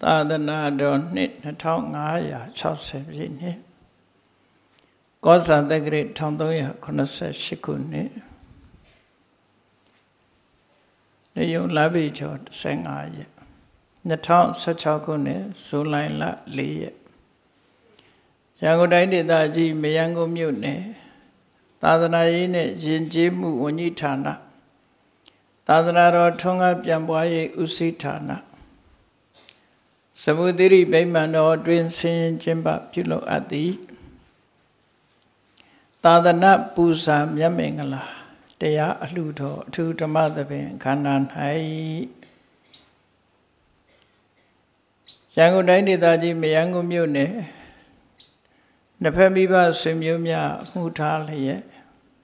သာသနာတော်နှစ်2560ပြည့်နှစ်ကောဇာတက္ကရာ1388ခုနှစ်နေယုံလပိကျော်15ရက်2016ခုနှစ်ဇူလိုင်လ4ရက်ရန်ကုန်တိုင်းဒေသကြီးမရန်ကုန်မြို့နယ်သာသနာရေးနဲ့ယဉ်ကျေးမှုဝန်ကြီးဌာနသာသနာတော်ထွန်းကားပြန်ပွားရေးဦးစီးဌာနသမုဒိရိဗိမာန်တော်အတွင်းဆင်းရင်ကျင်းပပြုလုပ်အပ်သည်သာသနာပူဇာမြတ်မင်္ဂလာတရားအလှူတော်အထူးဓမ္မသဘင်ခန္ဓာ၌ရန်ကုန်တိုင်းဒေသကြီးမရန်ကုန်မြို့နယ်နှစ်ဖက်မိဘဆွေမျိုးများမှုထားလျက်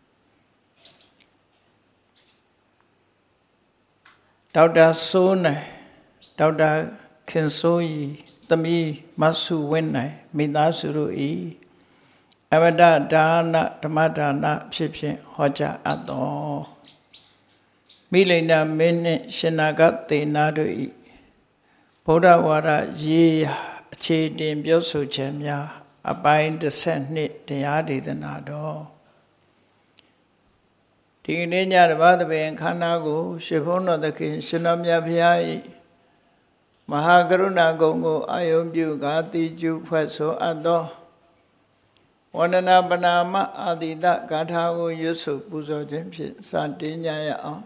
ဒေါက်တာစိုးနိုင်ဒေါက်တာခင်စိုးရီသမီးမဆုဝင်းနိုင်မိသားစုတို့၏အမတဒါနဓမ္မဒါနဖြစ်ဖြင့်ဟောကြားအပ်တော်မိလိန်နာမင်းနှင့်ရှင်နာဂသေနာတို့၏ဗုဒ္ဓဝါဒရေးရာအခြေတင်ပြောဆိုချက်များအပိုင်း12တရားဒေသနာတော်ဒီနေ့ညဓမ္မသဘင်ခန္ဓာကိုရှင်ဘုန်းတော်သခင်ရှင်တော်မြတ်ဖျား၏မဟာကရုဏာဂုဏ်ကိုအာယုံပြုကာတိကျုဖွဲ့ဆိုအပ်သောဝန္ဒနာပနာမအာတိတဂါထာကိုရွတ်ဆိုပူဇော်ခြင်းဖြင့်စတင်ကြရအောင်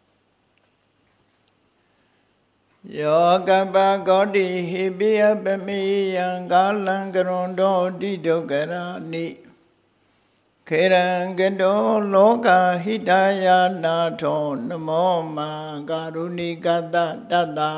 ယောကပ္ပဂေါတိဟိပိယပမိယံကာလံကရွန်တောတိဒုက္ခရာနိခေရံကတောလောကဟိတယာနာထောနမောမာကာရုဏိကတတတ္တ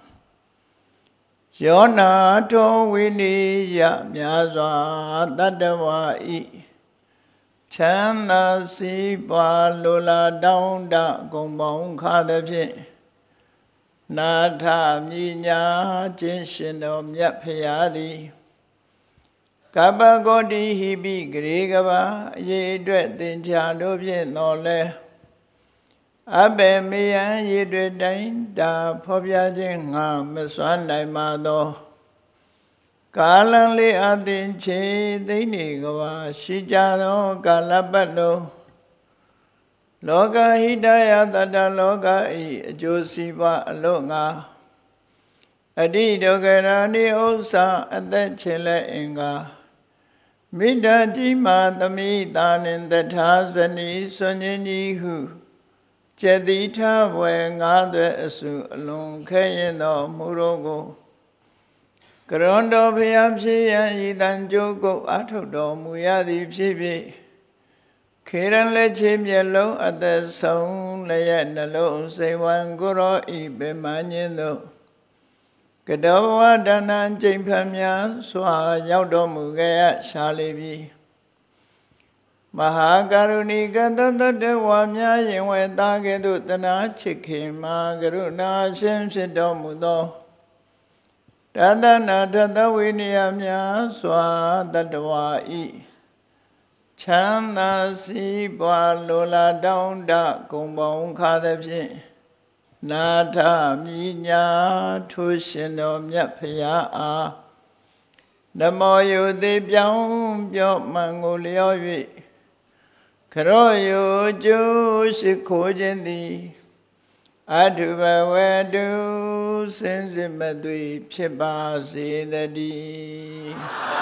ယောနာထောဝိနိယမြာစွာတတ္တဝါဤချမ်းသာစီးပွားလိုလားတောင်းတဂုံပေါင်းခါသဖြင့်နာထမြညာခြင်းရှင်တော်မြတ်ဖရာသည်ကပ္ပဂေါတိဟိပိဂရေကဘာအရေးအတွက်သင်္ချာတို့ဖြင့်တော်လဲအဘေမေယံရေတွေတိုင်းတာဖော်ပြခြင်းငါမစွမ်းနိုင်ပါသောကာလံလေးအသင်ချေသိနေကဘာရှိကြသောကာလပတ်လုံးလောကဟိတယတတ္တလောကဤအကျိုးစီးပွားအလို့ငါအတိဒုက္ခရာနိဥစ္စာအသက်ချေလက်အင်္ဂါမိတ္တကြီးမာသမိတာနှင့်တထာဇနီစွန်ခြင်းကြီးဟုကျက်တိထဘွယ်ငါးသွဲအစုအလွန်ခဲရင်သောမူရောကိုကရွန်တော်ဖျားဖြစ်ရန်ဤတန်ကြိုးကုတ်အထုတော်မူရသည်ဖြစ်ဖြစ်ခေရန်လက်ချေမျက်လုံးအသက်ဆုံးလည်းရဲ့နှလုံးစိတ်ဝံကိုရောဤပင်မညင်းတို့ကတောဘဝဒါနံကျိန်ဖန်များစွာရောက်တော်မူခဲ့ရရှားလေပြီမဟာကရုဏီကတတတဝါများရင်ဝဲသားကဲ့သို့တနာချစ်ခင်မှာကရုဏာရှင်ဖြစ်တော်မူသောတသနာတသဝိနည်းများစွာတတဝါဤချမ်းသာစီးပွားလိုလားတောင်းတဂုံပေါင်းခါသဖြင့်နာထမြညာထိုရှင်တော်မြတ်ဖရာအားနမောယုတိပြောင်းပြောမှန်ကိုလျော်၍ခရောယုကျိုးရှိခိုးခြင်းသည်အထုဘဝတုစင်စစ်မသွေဖြစ်ပါစေတည်း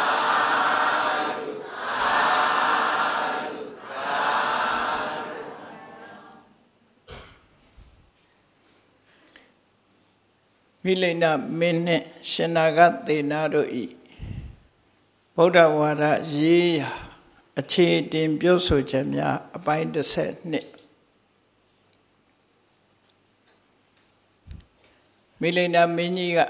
မိလိန်နာမင်းနှင့်ရှင်နာဂသေနာတို့ဤဗုဒ္ဓဝါဒရေးရာအခြေတင်ပြောဆိုချက်များအပိုင်း12မိလိန်နာမင်းကြီးက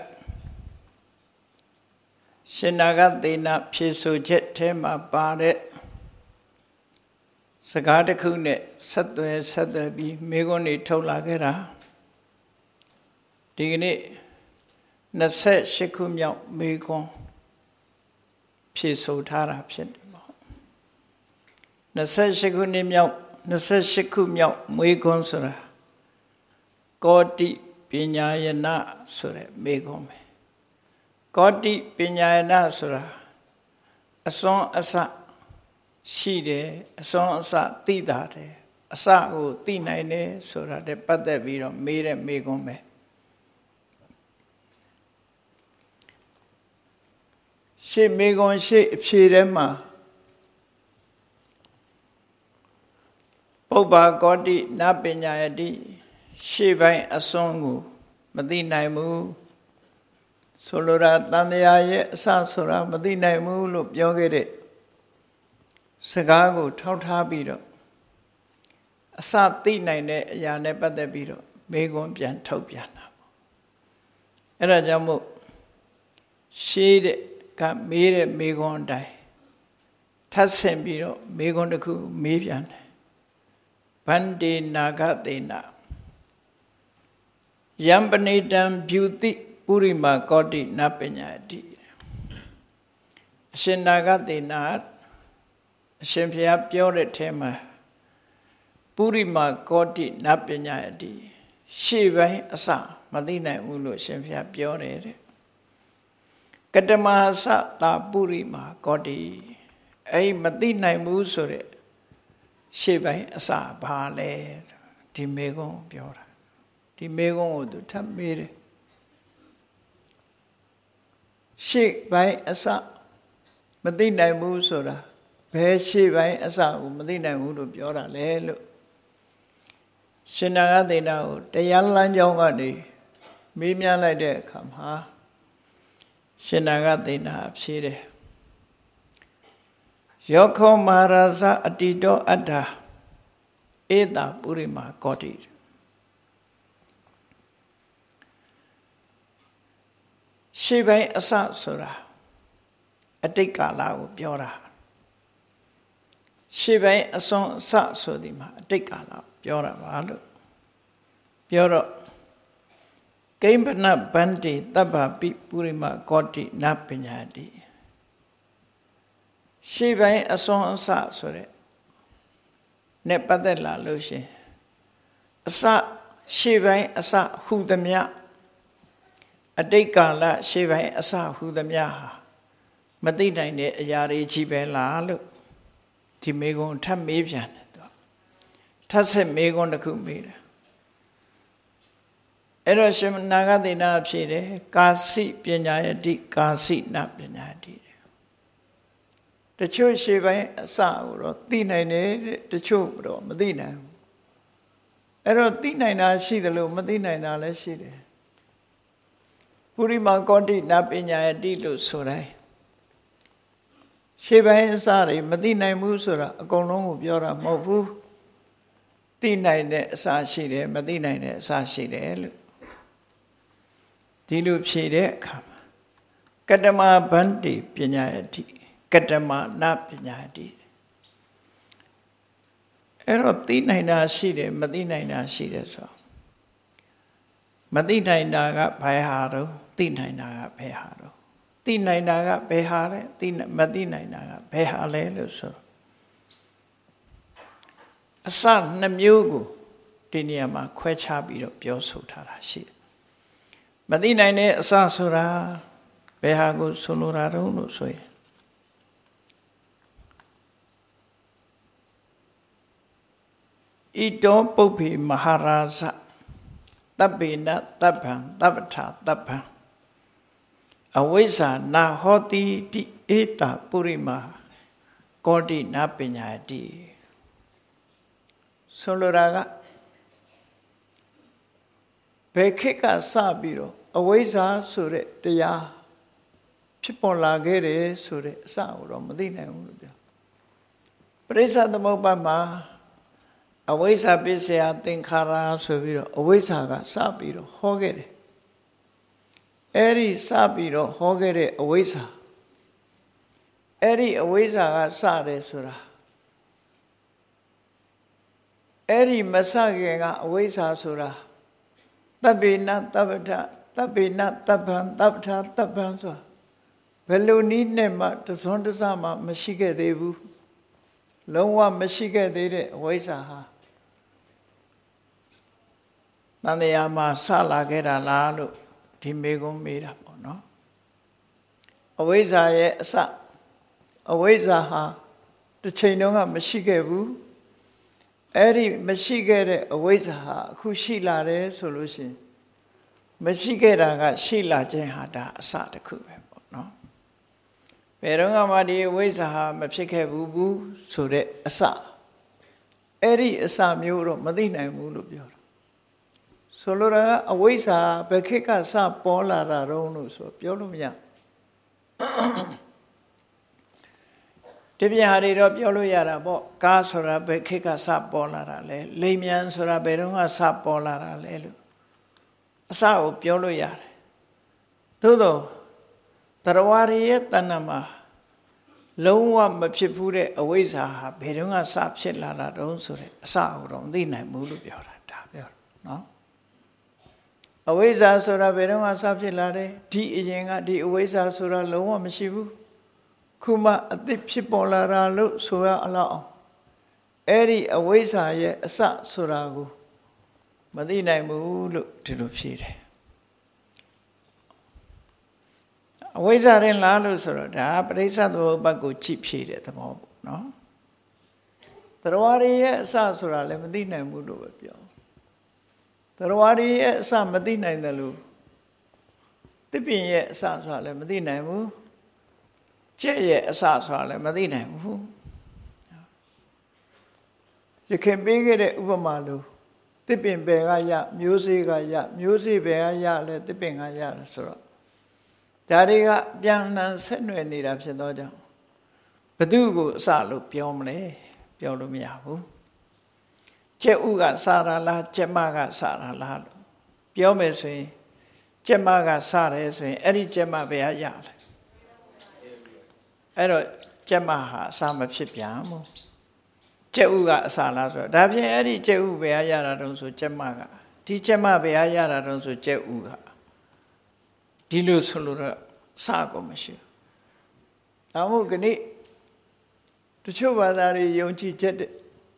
ရှင်နာဂသေနာဖြေဆိုချက်ထဲမှာပါတဲ့စကားတစ်ခုနဲ့ဆက်သွယ်ပြီးမိဂုဏ်တွေထုတ်လာခဲ့တာဒီကနေ့28ခုမြောက်မိဂုဏ်ဖြေဆိုထားတာဖြစ်တယ်ပေါ့28ခုမြောက်မိဂုဏ်ဆိုတာကောတိပညာယနာဆိုတဲ့မိဂုံးပဲကောတိပညာယနာဆိုတာအစွမ်းအစရှိတယ်အစွမ်းအစသိတာတယ်အစကိုသိနိုင်တယ်ဆိုတာတဲ့ပတ်သက်ပြီးတော့မေးတဲ့မေးခွန်းပဲရှေ့မေးခွန်းရှေ့အဖြေထဲမှာပုပ္ပါကောတိနပညာယတိရှေ့ပိုင်းအစွန်းကိုမသိနိုင်ဘူးဆိုလိုတာတန်တရားရဲ့အစဆိုတာမသိနိုင်ဘူးလို့ပြောခဲ့တဲ့စကားကိုထောက်ထားပြီးတော့အစသိနိုင်တဲ့အရာနဲ့ပတ်သက်ပြီးတော့မေးခွန်းပြန်ထုတ်ပြန်တာပေါ့အဲ့ဒါကြောင့်မို့ရှေးတဲ့ကမေးတဲ့မေးခွန်းအတိုင်းထပ်ဆင့်ပြီးတော့မေးခွန်းတစ်ခုမေးပြန်တယ်ဗန္တေနာဂသေနာယံပဏိတံဗျုတိပုရိမာကောတိနပညာတိအရှင်နာဂသေနာအရှင်ဘုရားပြောတဲ့ထဲမှာပုရိမာကောတိနပညာတိရှေ့ပိုင်းအစမသိနိုင်ဘူးလို့အရှင်ဘုရားပြောတယ်တဲ့ကတမဟသတာပုရိမာကောတိအဲ့မသိနိုင်ဘူးဆိုတဲ့ရှေ့ပိုင်းအစဘာလဲဒီမေကုံးပြောတာဒီမေကုံးကိုသူထပ်မေးတယ်ရှေ့ပိုင်းအစမသိနိုင်ဘူးဆိုတာဘယ်ရှေ့ပိုင်းအစကိုမသိနိုင်ဘူးလို့ပြောတာလဲလို့ရှင်နာဂသေနာကိုတရားလမ်းကြောင်းကနေမေးမြန်းလိုက်တဲ့အခါမှာရှင်နာဂသေနာဖြေတယ်ယောခောမဟာရာဇအတိတောအတ္ထာဧတာပုရိမာကောတိရှေ့ပိုင်းအစဆိုတာအတိတ်ကာလကိုပြောတာရှေ့ပိုင်းအစွန်းအစဆိုဒီမှာအတိတ်ကာလပြောတာပါလို့ပြောတော့ကိမ္ပနဗန္တိတပ္ပပိပုရိမာကောတိနပညာတိရှေ့ပိုင်းအစွန်းအစဆိုတဲ့နဲ့ပတ်သက်လာလို့ရှင်အစရှေ့ပိုင်းအစဟူသမျှအတိတ်ကာလရှေ့ပိုင်းအစဟူသမျှဟာမသိနိုင်တဲ့အရာတွေကြီးပဲလားလို့ဒီမေကွန်းထပ်မေးပြန်တယ်သူထပ်ဆက်မေကွန်းတစ်ခုမေးတယ်အဲ့တော့ရှင်နာဂသေနာဖြေတယ်ကာစီပညာယတိကာစီနပညာယတိတချို့ရှေ့ပိုင်းအစကိုတော့သိနိုင်တယ်တချို့တော့မသိနိုင်ဘူးအဲ့တော့သိနိုင်တာရှိတယ်လို့မသိနိုင်တာလည်းရှိတယ်ပုရိမာကောတိနပညာယတိလို့ဆိုတိုင်းရှေ့ပိုင်းအစတွေမသိနိုင်ဘူးဆိုတာအကုန်လုံးကိုပြောတာမဟုတ်ဘူးသိနိုင်တဲ့အစရှိတယ်မသိနိုင်တဲ့အစရှိတယ်လို့ဒီလိုဖြေတဲ့အခါမှာကတမဗန္တိပညာယတိကတမနပညာတိအဲ့တော့သိနိုင်တာရှိတယ်မသိနိုင်တာရှိတယ်ဆိုမသိနိုင်တာကဘယ်ဟာတော့သိနိုင်တာကဘယ်ဟာတော့သိနိုင်တာကဘယ်ဟာလဲမသိနိုင်တာကဘယ်ဟာလဲလို့ဆိုအစနှစ်မျိုးကိုဒီနေရာမှာခွဲခြားပြီးတော့ပြောဆိုထားတာရှိတယ်မသိနိုင်တဲ့အစဆိုတာဘယ်ဟာကိုဆိုလိုတာတုံးလို့ဆိုရင်ဣတောပုပ္ပေမဟာရာဇတပ္ပေနတပ္ပံတပ္ပထာတပ္ပံအဝိဇ္ဇာနာဟောတိတိဧတာပုရိမာကောတိနပညာတိဆိုလိုတာကဘယ်ခေတ်ကစပြီးတော့အဝိဇ္ဇာဆိုတဲ့တရားဖြစ်ပေါ်လာခဲ့တယ်ဆိုတဲ့အစကိုတော့မသိနိုင်ဘူးလို့ပြောပရိစ္ဆသမုပ္ပါဒ်မှာအဝိဇ္ဇာပစ္စယသင်္ခါရဆိုပြီးတော့အဝိဇ္ဇာကစပြီးတော့ဟောခဲ့တယ်အဲ့ဒီစပြီးတော့ဟောခဲ့တဲ့အဝိဇ္ဇာအဲ့ဒီအဝိဇ္ဇာကစတယ်ဆိုတာအဲ့ဒီမစခင်ကအဝိဇ္ဇာဆိုတာတပ္ပေနတပ္ပထတပ္ပေနတပ္ပံတပ္ပထတပ္ပံဆိုတာဘယ်လိုနည်းနဲ့မှတစွန်းတစမှမရှိခဲ့သေးဘူးလုံးဝမရှိခဲ့သေးတဲ့အဝိဇ္ဇာဟာတန်တရားမှာစလာခဲ့တာလားလို့ဒီမေကုန်းမေးတာပေါ့နော်အဝိဇ္ဇာရဲ့အစအဝိဇ္ဇာဟာတစ်ချိန်တုန်းကမရှိခဲ့ဘူးအဲ့ဒီမရှိခဲ့တဲ့အဝိဇ္ဇာဟာအခုရှိလာတယ်ဆိုလို့ရှိရင်မရှိခဲ့တာကရှိလာခြင်းဟာဒါအစတစ်ခုပဲပေါ့နော်ဘယ်တော့မှဒီအဝိဇ္ဇာဟာမဖြစ်ခဲ့ဘူးဆိုတဲ့အစအဲ့ဒီအစမျိုးတော့မသိနိုင်ဘူးလို့ပြောတာဆိုလိုတာကအဝိဇ္ဇာဘယ်ခေတ်ကစပေါ်လာတာတုံးလို့ဆိုပြောလို့မရဒီပြန်ဟာတွေတော့ပြောလို့ရတာပေါ့ကားဆိုတာဘယ်ခေတ်ကစပေါ်လာတာလဲလိမ်မြန်ဆိုတာဘယ်တော့မှစပေါ်လာတာလဲလို့အစကိုပြောလို့ရတယ်သို့တော့တရားဝရရဲ့တဏ္ဍမှာလုံးဝမဖြစ်ဘူးတဲ့အဝိဇ္ဇာဟာဘယ်တော့မှစဖြစ်လာတာတုံးဆိုတဲ့အစကိုတော့မသိနိုင်ဘူးလို့ပြောတာဒါပြောနော်အဝိဇ္ဇာဆိုတာဘယ်တော့မှစဖြစ်လာတယ်ဒီအရင်ကဒီအဝိဇ္ဇာဆိုတာလုံးဝမရှိဘူးခုမှအသစ်ဖြစ်ပေါ်လာတာလို့ဆိုရအလောက်အောင်အဲ့ဒီအဝိဇ္ဇာရဲ့အစဆိုတာကိုမသိနိုင်ဘူးလို့ဒီလိုဖြေတယ်အဝိဇ္ဇာရင်လားလို့ဆိုတော့ဒါပရိစ္ဆေသမုပ္ပါဒ်ကိုကြည့်ဖြေတဲ့သဘောပေါ့နော်တရားဝရရဲ့အစဆိုတာလည်းမသိနိုင်ဘူးလို့ပဲပြောတရားဝရရဲ့အစမသိနိုင်တယ်လို့သစ်ပင်ရဲ့အစဆိုတာလည်းမသိနိုင်ဘူးကျက်ရဲ့အစဆိုတာလည်းမသိနိုင်ဘူးရခင်ပေးခဲ့တဲ့ဥပမာလို့သစ်ပင်ဘယ်ကရမျိုးစေ့ကရမျိုးစေ့ဘယ်ကရလဲသစ်ပင်ကရတယ်ဆိုတော့ဒါတွေကပြန်လှန်ဆက်နွယ်နေတာဖြစ်သောကြောင့်ဘသူကိုအစလို့ပြောမလဲပြောလို့မရဘူးကျက်ဥကစတာလားကျက်မကစတာလားလို့ပြောမယ်ဆိုရင်ကျက်မကစတယ်ဆိုရင်အဲ့ဒီကျက်မဘယ်ကရလဲအဲ့တော့ကျက်မဟာအစမဖြစ်ပြန်ဘူးကျက်ဥကအစလားဆိုတော့ဒါဖြင့်အဲ့ဒီကျက်ဥဘယ်ကရတာတုံးဆိုကျက်မကဒီကျက်မဘယ်ကရတာတုံးဆိုကျက်ဥကဒီလိုဆိုလို့တော့စကိုမရှိဘူး။ဒါမို့ခဏတချို့ဘာသာတွေယုံကြည်ချက်တဲ့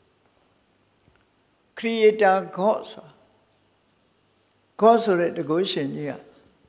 Creator God ဆိုတဲ့တကုရှင်ကြီးက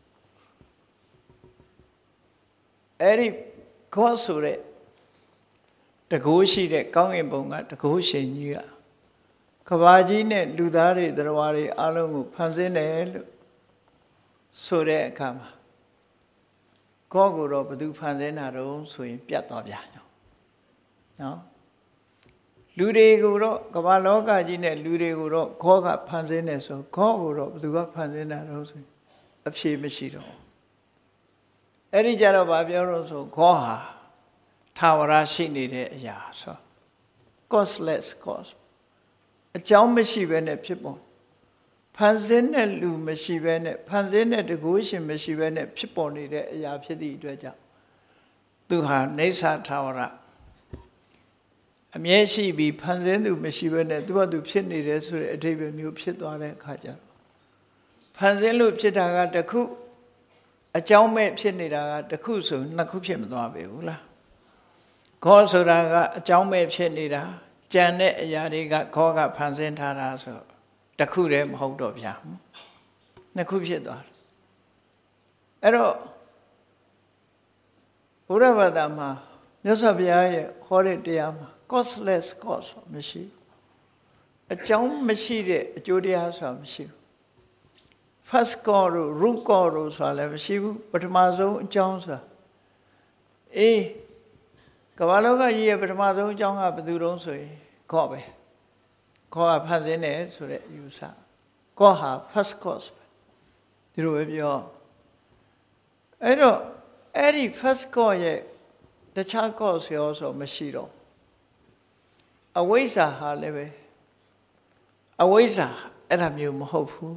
အဲ့ဒီ God ဆိုတဲ့တကုရှိတဲ့ကောင်းကင်ဘုံကတကုရှင်ကြီးကကဘာကြီးနဲ့လူသားတွေတရားဝါတွေအလုံးကိုဖန်ဆင်းတယ်လို့ဆိုတဲ့အခါမှာကောကိုတော့ဘသူဖန်ဆင်းတာတော့ဆိုရင်ပြတ်သွားပြန်နော်လူတွေကိုတော့ကမ္ဘာလောကကြီးနဲ့လူတွေကိုတော့ခောကဖန်ဆင်းတယ်ဆိုခောကိုတော့ဘသူကဖန်ဆင်းတာတော့ဆိုရင်အဖြေမရှိတော့အဲ့ဒီကြတော့ဗာပြောလို့ဆိုခောဟာထာဝရရှိနေတဲ့အရာဆို causeless cause အကြောင်းမရှိဘဲနဲ့ဖြစ်ပေါ်ဖန်ဆင်းတဲ့လူမရှိဘဲနဲ့ဖန်ဆင်းတဲ့တကုရှင်မရှိဘဲနဲ့ဖြစ်ပေါ်နေတဲ့အရာဖြစ်သည့်အတွက်ကြောင့်သူဟာနေဆာထာဝရအမြဲရှိပြီးဖန်ဆင်းသူမရှိဘဲနဲ့သူ့ဘာသူဖြစ်နေတယ်ဆိုတဲ့အဓိပ္ပာယ်မျိုးဖြစ်သွားတဲ့အခါကျတော့ဖန်ဆင်းလို့ဖြစ်တာကတစ်ခုအကြောင်းမဲ့ဖြစ်နေတာကတစ်ခုဆိုနှစ်ခုဖြစ်မသွားပေဘူးလားခောဆိုတာကအကြောင်းမဲ့ဖြစ်နေတာကြံတဲ့အရာတွေကခောကဖန်ဆင်းထားတာဆိုတခုတည်းမဟုတ်တော့ဗျာနှစ်ခုဖြစ်သွားတယ်အဲ့တော့ဘုရားဘာသာမှာမြတ်စွာဘုရားရဲ့ဟောတဲ့တရားမှာ causeless cause မရှိအကြောင်းမရှိတဲ့အကျိုးတရားဆိုတာမရှိဘူး first cause တို့ root cause တို့ဆိုတာလည်းမရှိဘူးပထမဆုံးအကြောင်းဆိုတာကမ္ဘာလောကကြီးရဲ့ပထမဆုံးအကြောင်းကဘယ်သူတုံးဆိုရင်ခောပဲခောကဖန်ဆင်းတယ်ဆိုတဲ့ယူဆခောဟာ first cause ဒီလိုပဲပြောအဲ့တော့အဲ့ဒီ first cause ရဲ့တခြား cause ရောဆိုမရှိတော့အဝိဇ္ဇာဟာလည်းပဲအဝိဇ္ဇာအဲ့ဒါမျိုးမဟုတ်ဘူး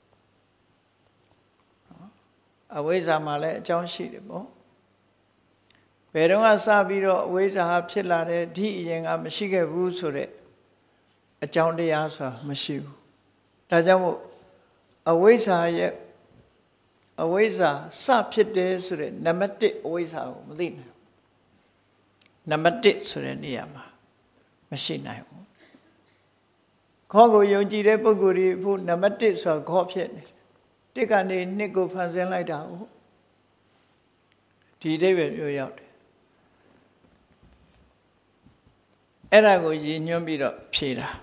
အဝိဇ္ဇာမှာလည်းအကြောင်းရှိတယ်ပေါ့ဘယ်တော့မှစပြီးတော့အဝိဇ္ဇာဟာဖြစ်လာတယ်ဒီအရင်ကမရှိခဲ့ဘူးဆိုတဲ့အကြောင်းတရားဆိုတာမရှိဘူးဒါကြောင့်မို့အဝိဇ္ဇာရဲ့အဝိဇ္ဇာစဖြစ်တယ်ဆိုတဲ့နံပါတ်1အဝိဇ္ဇာကိုမသိနိုင်ဘူးနံပါတ်1ဆိုတဲ့နေရာမှာမရှိနိုင်ဘူးခေါ်ကိုယုံကြည်တဲ့ပုဂ္ဂိုလ်တွေဖို့နံပါတ်1ဆိုတာခေါ်ဖြစ်နေတယ်တစ်ကနေနှစ်ကိုဖန်ဆင်းလိုက်တာဟုတ်ဒီအိဗယ်မျိုးရောက်တယ်အဲ့ဒါကိုရည်ညွှန်းပြီးတော့ဖြေတာ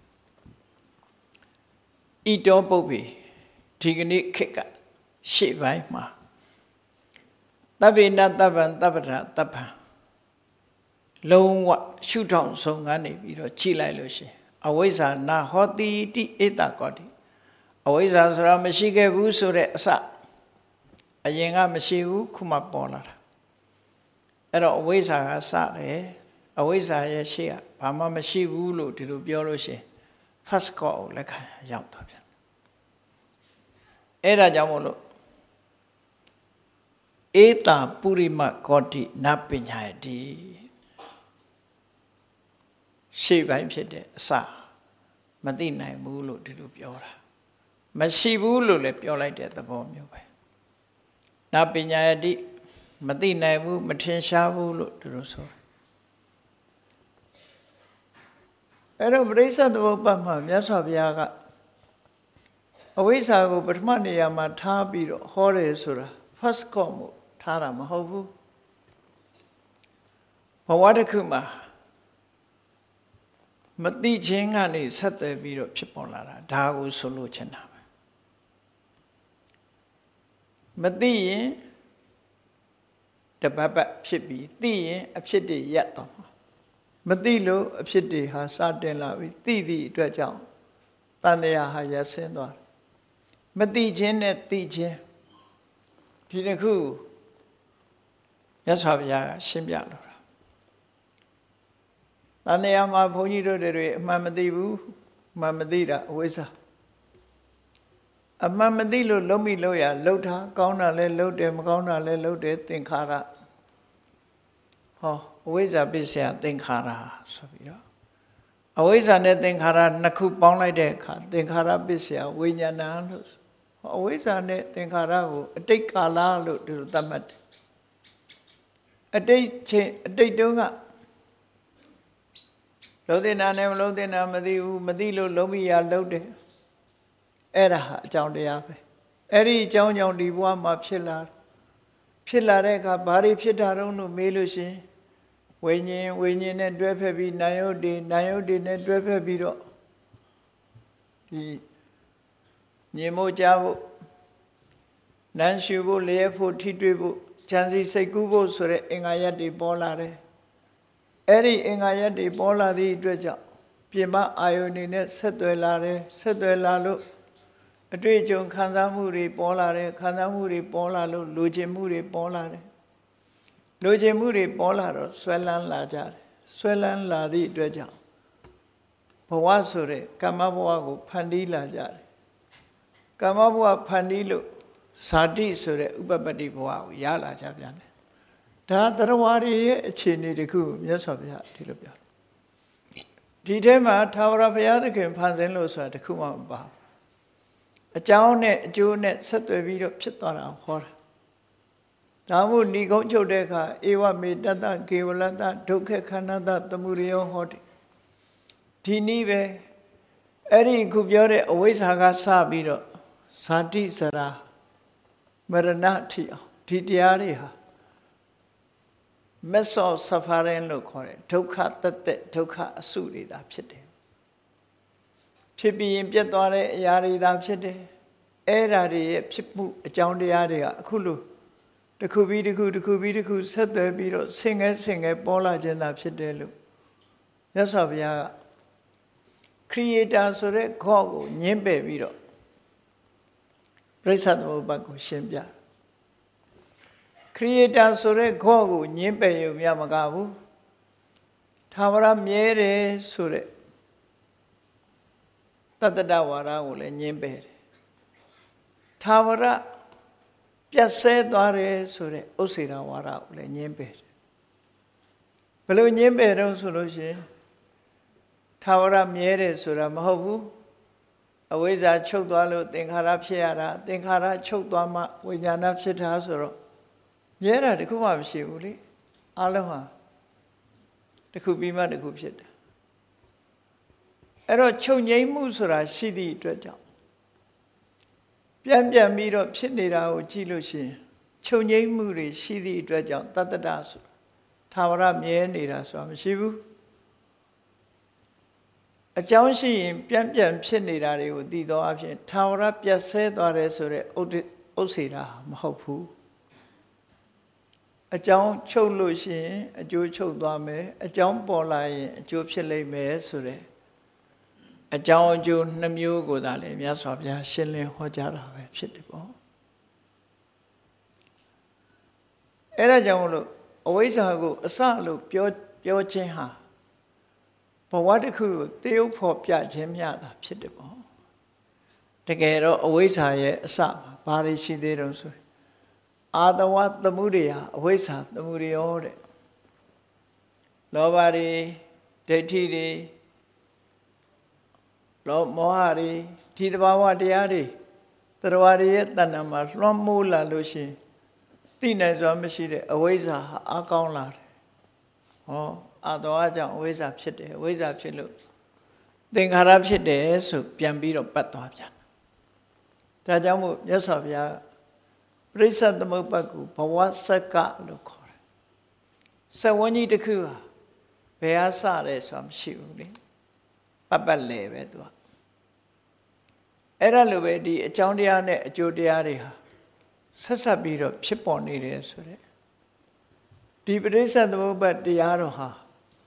ဣတောပုပ္ပေဒီကနေ့ခေတ်ကရှေ့ပိုင်းမှာတဗ္ဗေနတဗ္ဗံတဗ္ဗတာတဗ္ဗံလုံးဝရှုထောင့်ဆုံးကနေပြီးတော့ကြည့်လိုက်လို့ရှိရင်အဝိဇ္ဇာနာဟောတိတိဧတကောတိအဝိဇ္ဇာဆိုတာမရှိခဲ့ဘူးဆိုတဲ့အစအရင်ကမရှိဘူးခုမှပေါ်လာတာအဲ့တော့အဝိဇ္ဇာကစတယ်အဝိဇ္ဇာရဲ့ရှေ့ကဘာမှမရှိဘူးလို့ဒီလိုပြောလို့ရှိရင် first call ကိုလက်ခံရောက်သွားပြန်အဲ့ဒါကြောင့်မို့လို့ဧတာပုရိမကောတိနပညာယတိရှေ့ပိုင်းဖြစ်တဲ့အစမသိနိုင်ဘူးလို့ဒီလိုပြောတာမရှိဘူးလို့လည်းပြောလိုက်တဲ့သဘောမျိုးပဲနပညာယတိမသိနိုင်ဘူးမထင်ရှားဘူးလို့ဒီလိုဆိုတယ်အဲ့တော့ပရိစ္ဆေသမုပ္ပါဒ်မှာမြတ်စွာဘုရားကအဝိဇ္ဇာကိုပထမနေရာမှာထားပြီးတော့ဟောတယ်ဆိုတာ first call မှုထားတာမဟုတ်ဘူးဘဝတစ်ခုမှာမသိခြင်းကနေဆက်သွယ်ပြီးတော့ဖြစ်ပေါ်လာတာဒါကိုဆိုလို့ချင်တာပဲမသိရင်တပတ်ပတ်ဖြစ်ပြီးသိရင်အဖြစ်တွေရပ်သွားမှာမသိလို့အဖြစ်တွေဟာစတင်လာပြီးသိသည့်အတွက်ကြောင့်တန်တရားဟာရပ်ဆင်းသွားတယ်မသိခြင်းနဲ့သိခြင်းဒီတစ်ခုမြတ်စွာဘုရားကရှင်းပြလို့တာတန်တရားမှာဘုန်းကြီးတို့တွေအမှန်မသိဘူးအမှန်မသိတာအဝိဇ္ဇာအမှန်မသိလို့လုံးမိလို့ရလှုပ်တာကောင်းတာလဲလှုပ်တယ်မကောင်းတာလဲလှုပ်တယ်သင်္ခါရဟောအဝိဇ္ဇာပစ္စယသင်္ခါရဆိုပြီးတော့အဝိဇ္ဇာနဲ့သင်္ခါရနှစ်ခုပေါင်းလိုက်တဲ့အခါသင်္ခါရပစ္စယဝိညာဏလို့အဝိဇ္ဇာနဲ့သင်္ခါရကိုအတိတ်ကာလလို့ဒီလိုသတ်မှတ်တယ်အတိတ်တုန်းကလုံးတင်တာနဲ့မလုံးတင်တာမသိဘူးမသိလို့လုံးမိရလှုပ်တယ်အဲ့ဒါဟာအကြောင်းတရားပဲအဲ့ဒီအကြောင်းကြောင့်ဒီဘဝမှာဖြစ်လာတဲ့အခါဘာတွေဖြစ်တာတုံးလို့မေးလို့ရှင်ဝိညာဉ်နဲ့တွဲဖက်ပြီးနာယုတ်တွေနဲ့တွဲဖက်ပြီးတော့ဒီမြင်မို့ကြားဖို့နမ်းရှုဖို့လျက်ဖို့ထိတွေ့ဖို့ဉာဏ်စီစိတ်ကူးဖို့ဆိုတဲ့အင်္ဂါရပ်တွေပေါ်လာတယ်အဲ့ဒီအင်္ဂါရပ်တွေပေါ်လာသည့်အတွက်ကြောင့်ပြင်ပအာယုန်တွေနဲ့ဆက်သွယ်လာတယ်ဆက်သွယ်လာလို့အတွေ့အကြုံခံစားမှုတွေပေါ်လာတယ်ခံစားမှုတွေပေါ်လာလို့လိုချင်မှုတွေပေါ်လာတယ်လိုချင်မှုတွေပေါ်လာတော့ဆွဲလန်းလာကြတယ်ဆွဲလန်းလာသည့်အတွက်ကြောင့်ဘဝဆိုတဲ့ကာမဘဝကိုဖန်တီးလာကြတယ်ကာမဘဝဖန်တီးလို့ဇာတိဆိုတဲ့ဥပပတ္တိဘဝကိုရလာကြပြန်တယ်ဒါသရဝါတွေရဲ့အခြေအနေတခုမြတ်စွာဘုရားဒီလိုပြောဒီထဲမှာထာဝရဘုရားသခင်ဖန်ဆင်းလို့ဆိုတာတခုမှမပါအကြောင်းနဲ့အကျိုးနဲ့ဆက်သွယ်ပြီးတော့ဖြစ်သွားတာဟောတာဒါမှမဟုတ်ဏိကုံးချုပ်တဲ့အခါဧဝမေတ္တကေဝလတ္တဒုက္ခခန္ဓတသမုဒယောဟောတိဒီနည်းပဲအဲ့ဒီခုပြောတဲ့အဝိဇ္ဇာကစပြီးတော့ဇာတိစရာမရဏအထိအောင်ဒီတရားတွေဟာmeso suffering လို့ခေါ်တယ်ဒုက္ခသက်ဒုက္ခအစုတွေသာဖြစ်တယ်ဖြစ်ပြီးရင်ပြတ်သွားတဲ့အရာတွေသာဖြစ်တယ်အဲ့ဓာတွေရဲ့ဖြစ်မှုအကြောင်းတရားတွေကအခုလိုတစ်ခုပြီးတစ်ခုဆက်သွယ်ပြီးတော့ဆင်ငယ်ပေါ်လာခြင်းသာဖြစ်တယ်လို့မြတ်စွာဘုရားက creator ဆိုတဲ့ခေါ်ကိုညှင်းပယ်ပြီးတော့ပရိစ္ဆေသမုပ္ပါဒ်ကိုရှင်းပြcreator ဆိုတဲ့ခေါ်ကိုညှင်းပယ်ရုံများမကဘူးထာဝရမြဲတယ်ဆိုတဲ့တတ္တဝါဒကိုလည်းညှင်းပယ်တယ်ထာဝရပြတ်ဆဲသွားတယ်ဆိုတဲ့ဥစ္စေရဝါဒကိုလည်းညှင်းပယ်တယ်ဘယ်လိုညှင်းပယ်တော့ဆိုလို့ရှိရင်ထာဝရမြဲတယ်ဆိုတာမဟုတ်ဘူးအဝိဇ္ဇာချုပ်သွားလို့သင်္ခါရဖြစ်ရတာသင်္ခါရချုပ်သွားမှဝိညာဏဖြစ်တာဆိုတော့မြဲတာတခုမှမရှိဘူးလေအလုံးဟာတခုပြီးမှတခုဖြစ်တယ်အဲ့တော့ချုပ်ငြိမ်းမှုဆိုတာရှိသည့်အတွက်ကြောင့်ပြန်ပြီးတော့ဖြစ်နေတာကိုကြည့်လို့ရှိရင်ချုပ်ငြိမ်းမှုတွေရှိသည့်အတွက်ကြောင့်တတ္တတဆိုထာဝရမြဲနေတာဆိုတာမရှိဘူးအကြောင်းရှိရင်ပြန်ဖြစ်နေတာတွေကိုသိသောအဖြစ်ထာဝရပြတ်ဆဲသွားတယ်ဆိုတဲ့ဥစ္စေတာမဟုတ်ဘူးအကြောင်းချုပ်လို့ရှိရင်အကျိုးချုပ်သွားမယ်အကြောင်းပေါ်လာရင်အကျိုးဖြစ်လိမ့်မယ်ဆိုတဲ့အကြောင်းအကျိုးနှမျိုးကိုသာလေမြတ်စွာဘုရားရှင်းလင်းဟောကြားတာပဲဖြစ်တယ်ပေါ့အဲ့ဒါကြောင့်မလို့အဝိဇ္ဇာကိုအစလို့ပြောခြင်းဟာဘဝတစ်ခုကိုတည်ဥဖို့ပြခြင်းမျှတာဖြစ်တယ်ပေါ့တကယ်တော့အဝိဇ္ဇာရဲ့အစဘာတွေရှိသေးတုံးဆိုအာတဝသမှုတွေဟာအဝိဇ္ဇာသမှုတွေရောတဲ့လောဘတွေဒိဋ္ဌိတွေမောဟတွေဒီသဘာဝတရားတွေတရားတွေရဲ့တဏ္ဍာမှာလွှမ်းမိုးလာလို့ရှိရင်သိနိုင်စွာမရှိတဲ့အဝိဇ္ဇာဟာအကောင်းလာတယ်ဟောအာတဝကြောင့်အဝိဇ္ဇာဖြစ်တယ်အဝိဇ္ဇာဖြစ်လို့သင်္ခါရဖြစ်တယ်ဆိုပြန်ပြီးတော့ပတ်သွားပြန်ဒါကြောင့်မို့မြတ်စွာဘုရားပရိစ္ဆေသမုပ္ပါဒ်ကိုဘဝစက္ကလို့ခေါ်တယ်စဝန်းကြီးတစ်ခုဟာဘယ်ဟာစတယ်ဆိုတာမရှိဘူးလေပတ်လေပဲသူကအဲ့ဒါလိုပဲဒီအကြောင်းတရားနဲ့အကျိုးတရားတွေဟာဆက်ဆက်ပြီးတော့ဖြစ်ပေါ်နေတယ်ဆိုတဲ့ဒီပရိစ္ဆေသမုပ္ပါဒ်တရားတော်ဟာ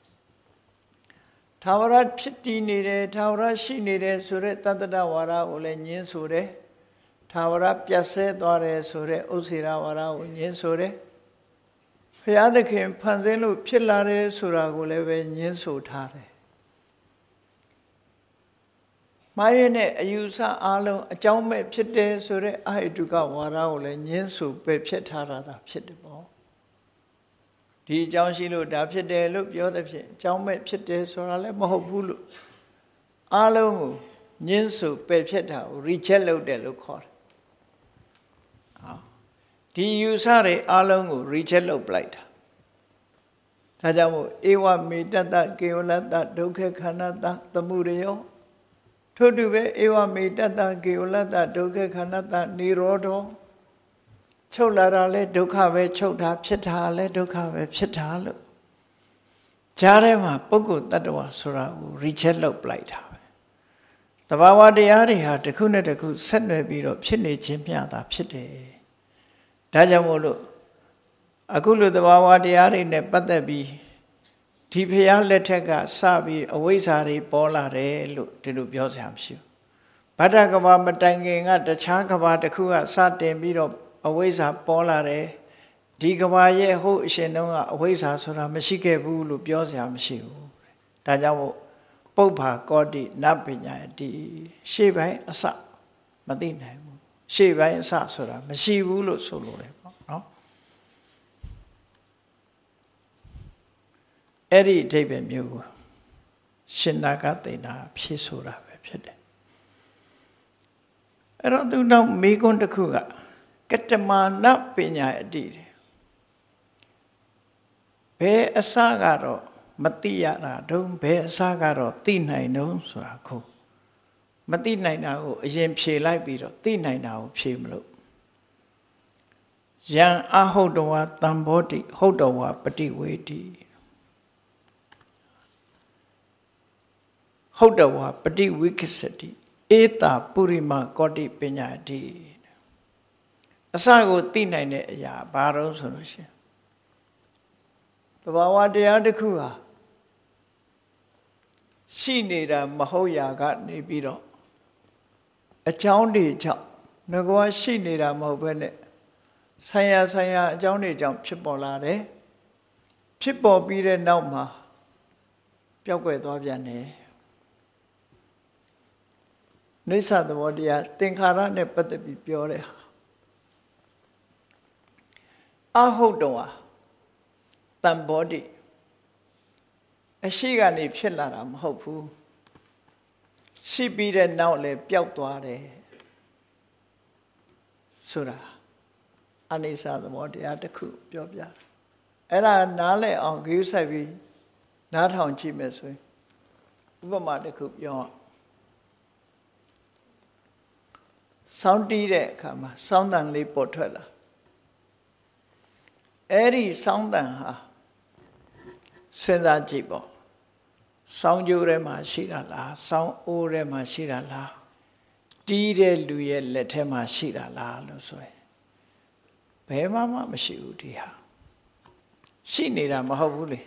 ထာဝရဖြစ်တည်နေတယ်ထာဝရရှိနေတယ်ဆိုတဲ့တတ္တဝါဒကိုလည်းညင်းဆိုတယ်ထာဝရပြတ်ဆဲသွားတယ်ဆိုတဲ့ဥစ္စေရဝါဒကိုညင်းဆိုတယ်ဘုရားသခင်ဖန်ဆင်းလို့ဖြစ်လာတယ်ဆိုတာကိုလည်းပဲညင်းဆိုထားတယ်မာယနဲ့အယူဆအားလုံးအကြောင်းမဲ့ဖြစ်တယ်ဆိုတဲ့အဟိတုကဝါဒကိုလည်းညင်းဆိုပဲဖြစ်ထားတာဖြစ်တယ်ပေါ့ဒီအကြောင်းရှိလို့ဒါဖြစ်တယ်လို့ပြောတဲ့ဖြစ်အကြောင်းမဲ့ဖြစ်တယ်ဆိုတာလည်းမဟုတ်ဘူးလို့အားလုံးကိုညင်းဆိုပဲဖြစ်တာကို reject လုပ်တယ်လို့ခေါ်တယ်ဒီယူဆတွေအားလုံးကို reject လုပ်ပလိုက်တာဒါကြောင့်မို့ဧဝမေတ္တကေဝလတ္တဒုက္ခခန္ဓတသမုဒယောထို့တူပဲဧဝမေတ္တကေဝလတ္တဒုက္ခခန္ဓတနိရောဓောချုပ်လာတာလဲဒုက္ခပဲချုပ်တာဖြစ်တာလဲဒုက္ခပဲဖြစ်တာလို့ကြားထဲမှာပုဂ္ဂိုလ်တ attva ဆိုတာကို reject လုပ်ပလိုက်တာပဲတဘာဝတရားတွေဟာတစ်ခုနဲ့တစ်ခုဆက်နွယ်ပြီးတော့ဖြစ်နေခြင်းမျှတာဖြစ်တယ်ဒါကြောင့်မို့လို့အခုလိုတဘာဝတရားတွေနဲ့ပတ်သက်ပြီးဒီဖျားလက်ထက်ကစပြီးအဝိဇ္ဇာတွေပေါ်လာတယ်လို့ဒီလိုပြောစရာမရှိဘူးဗတ္တကဘာမတိုင်ခင်ကတခြားကဘာတစ်ခုကစတင်ပြီးတော့အဝိဇ္ဇာပေါ်လာတယ်ဒီကဘာရဲ့ဟုတ်အရှင်တုန်းကအဝိဇ္ဇာဆိုတာမရှိခဲ့ဘူးလို့ပြောစရာမရှိဘူးဒါကြောင့်မို့ပုပ္ပါကောတိနပညာတိရှေ့ပိုင်းအစမသိနိုင်ဘူးရှေ့ပိုင်းအစဆိုတာမရှိဘူးလို့ဆိုလိုတယ်ပေါ့နော်အဲ့ဒီအဓိပ္ပာယ်မျိုးကိုရှင်နာကသိဏဖြည့်ဆိုတာပဲဖြစ်တယ်အဲ့တော့သူနောက်မိကွန်းတစ်ခုကကတ္တမာနပညာအတိတယ်ဘယ်အစကတော့မသိရတာတုံးဘယ်အစကတော့သိနိုင်တုံးဆိုတာကိုမသိနိုင်တာကိုအရင်ဖြေလိုက်ပြီးတော့သိနိုင်တာကိုဖြေမလို့ယံအဟုတ်တဝါတံဘောတိဟုတ်တဝါပฏิဝေတိဟုတ်တဝါပฏิဝိက္ခစတိဧတာပုရိမကောတိပညာတိအစကိုသိနိုင်တဲ့အရာဘာလို့ဆိုလို့ရှိရင်တဘာဝတရားတစ်ခုဟာရှိနေတာမဟုတ်ရာကနေပြီးတော့အကြောင်းတွေကြောင့်ငကွာရှိနေတာမဟုတ်ဘဲနဲ့ဆိုင်ရာအကြောင်းတွေကြောင့်ဖြစ်ပေါ်လာတယ်ဖြစ်ပေါ်ပြီးတဲ့နောက်မှာပျောက်ကွယ်သွားပြန်တယ်နိစ္စသဘောတရားသင်္ခါရနဲ့ပတ်သက်ပြီးပြောတဲ့အဟုတ်တော်တံဘောတိအရှိကနေဖြစ်လာတာမဟုတ်ဘူးရှိပြီးတဲ့နောက်လည်းပျောက်သွားတယ်ဆိုတာအနိစ္စသဘောတရားတစ်ခုပြောပြတယ်အဲ့ဒါနားလည်အောင်ဂရုစိုက်ပြီးနားထောင်ကြည့်မယ်ဆိုရင်ဥပမာတစ်ခုပြောဆောင်းတီးတဲ့အခါမှာဆောင်းတန်လေးပေါ်ထွက်လာအဲ့ဒီစောင်းတန်ဟာစဉ်းစားကြည့်ပေါ့စောင်းကြိုးထဲမှာရှိတာလားစောင်းအိုးထဲမှာရှိတာလားတီးတဲ့လူရဲ့လက်ထဲမှာရှိတာလားလို့ဆိုရင်ဘယ်မှမရှိဘူးဒီဟာရှိနေတာမဟုတ်ဘူးလေ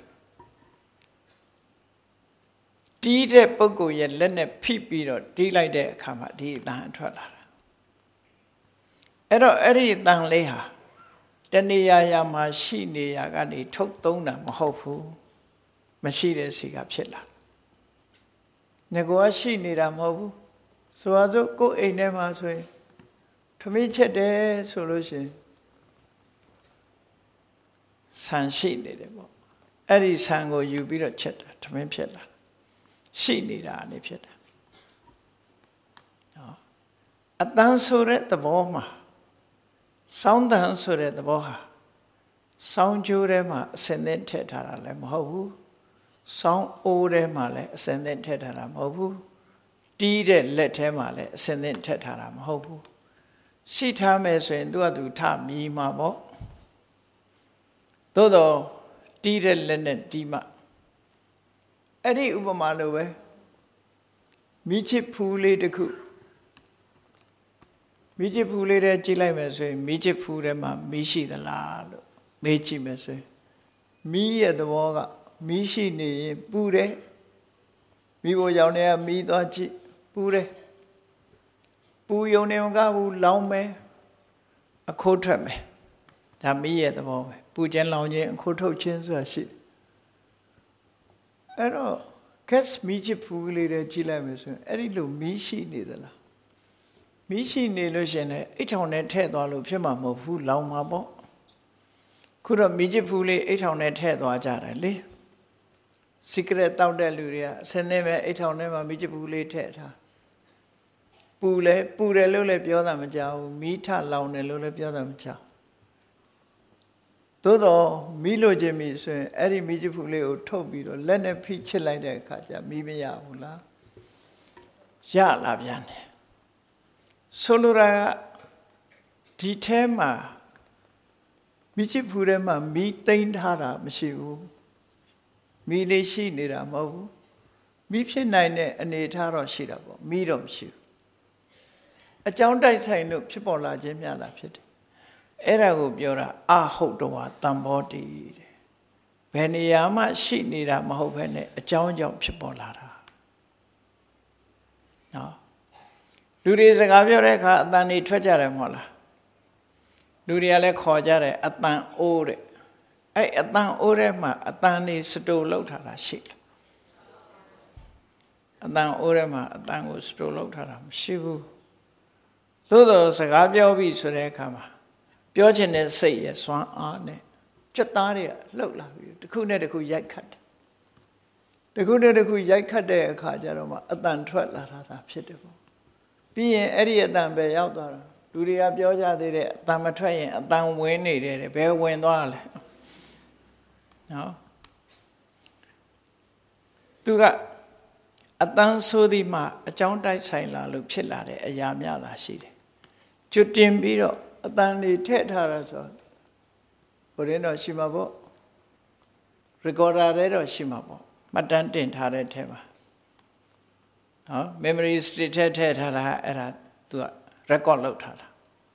တီးတဲ့ပုဂ္ဂိုလ်ရဲ့လက်နဲ့ဖိပြီးတော့တီးလိုက်တဲ့အခါမှာဒီအတန်ထွက်လာတာအဲ့တော့အဲ့ဒီအတန်လေးဟာတဏှာရာမှာရှိနေရကနေထုတ်သုံးတာမဟုတ်ဘူးမရှိတဲ့စီကဖြစ်လာငကောရှိနေတာမဟုတ်ဘူးဆိုပါစို့ကိုယ်အိမ်ထဲမှာဆိုရင်ထမင်းချက်တယ်ဆိုလို့ရှိရင်ဆန်ရှိနေတယ်ပေါ့အဲ့ဒီဆန်ကိုယူပြီးတော့ချက်တာထမင်းဖြစ်လာရှိနေတာအနေဖြစ်တာနော်အတန်ဆိုတဲ့သဘောမှာစောင်းတန်ဆိုတဲ့သဘောဟာစောင်းကျိုးထဲမှာအစင်သင့်ထည့်ထားတာလည်းမဟုတ်ဘူးစောင်းအိုးထဲမှာလည်းအစင်သင့်ထည့်ထားတာမဟုတ်ဘူးတီးတဲ့လက်ထဲမှာလည်းအစင်သင့်ထည့်ထားတာမဟုတ်ဘူးရှိထားမယ်ဆိုရင်သူကသူထမြည်မှာပေါ့သို့တော့တီးတဲ့လက်နဲ့တီးမှအဲ့ဒီဥပမာလိုပဲမိချစ်ဖူးလေးတစ်ခုမိချစ်ဖူးလေးတဲ့ကြည့်လိုက်မယ်ဆိုရင်မိချစ်ဖူးထဲမှာမီးရှိသလားလို့မေးကြည့်မယ်ဆိုရင်မီးရဲ့သဘောကမီးရှိနေရင်ပူတယ်မိဖို့ကြောင့်လည်းမီးသွားကြည့်ပူတယ်ပူယုံနေကဘူးလောင်းမယ်အခိုးထွက်မယ်ဒါမီးရဲ့သဘောပဲပူခြင်းလောင်းခြင်းအခိုးထုတ်ခြင်းဆိုတာရှိတယ်အဲ့တော့ gas မီးချစ်ဖူးလေးတဲ့ကြည့်လိုက်မယ်ဆိုရင်အဲ့ဒီလိုမီးရှိနေသလားမီးရှိနေလို့ရှင်လည်းအိတ်ထောင်နဲ့ထည့်သွားလို့ဖြစ်မှာမဟုတ်ဘူးလောင်မှာပေါ့ခုတော့မီးချစ်ဖူးလေးအိတ်ထောင်နဲ့ထည့်သွားကြတယ်လေ secret တောက်တဲ့လူတွေကအစင်းနဲ့ပဲအိတ်ထောင်ထဲမှာမီးချစ်ဖူးလေးထည့်ထားပူတယ်လို့လည်းပြောတာမကြောက်ဘူးမီးထလောင်တယ်လို့လည်းပြောတာမကြောက်သို့တော့မီးလိုခြင်းမီးဆိုရင်အဲ့ဒီမီးချစ်ဖူးလေးကိုထုတ်ပြီးတော့လက်နဲ့ဖိချစ်လိုက်တဲ့အခါကျမီးမရဘူးလားရလာပြန်တယ်ဆိုလိုတာကဒီထဲမှာမိချစ်ဖူးထဲမှာမီးတိမ့်ထားတာမရှိဘူးမီးလေးရှိနေတာမဟုတ်ဘူးမီးဖြစ်နိုင်တဲ့အနေအထားတော့ရှိတာပေါ့မီးတော့မရှိဘူးအကြောင်းတိုက်ဆိုင်လို့ဖြစ်ပေါ်လာခြင်းများတာဖြစ်တယ်အဲ့ဒါကိုပြောတာအဟုတ်တော်တံဘောတိတဲ့ဘယ်နေရာမှရှိနေတာမဟုတ်ဘဲနဲ့အကြောင်းကြောင့်ဖြစ်ပေါ်လာတာနော်လူတွေစကားပြောတဲ့အခါအတန်တွေထွက်ကြတယ်မဟုတ်လားလူတွေကလည်းခေါ်ကြတယ်အတန်အိုးတဲ့အဲ့အတန်အိုးထဲမှာအတန်တွေစတိုလောက်ထားတာရှိတယ်အတန်အိုးထဲမှာအတန်ကိုစတိုလောက်ထားတာမရှိဘူးသို့သောစကားပြောပြီးဆိုတဲ့အခါမှာပြောချင်တဲ့စိတ်ရဲ့စွမ်းအားနဲ့ကြက်သားတွေကလှုပ်လာပြီးတစ်ခုနဲ့တစ်ခုရိုက်ခတ်တယ်တစ်ခုနဲ့တစ်ခုရိုက်ခတ်တဲ့အခါကျတော့မှအတန်ထွက်လာတာဖြစ်တယ်ပေါ့ပြီးရင်အဲ့ဒီအတန်ပဲရောက်သွားတာလူတွေကပြောကြသေးတယ်အတန်မထွက်ရင်အတန်ဝင်နေတယ်ဘယ်ဝင်သွားလဲနော်သူကအတန်ဆိုဒီမှာအကြောင်းတိုက်ဆိုင်လာလို့ဖြစ်လာတဲ့အရာများလာရှိတယ်ကျွတ်တင်ပြီးတော့အတန်တွေထည့်ထားတာဆိုဟိုရင်တော့ရှိမှာပေါ့ recorder တွေတော့ရှိမှာပေါ့မှတ်တမ်းတင်ထားတဲ့ထဲမှာနော် memory stick ထည့်ထားတာအဲ့ဒါသူက record လုပ်ထားတာ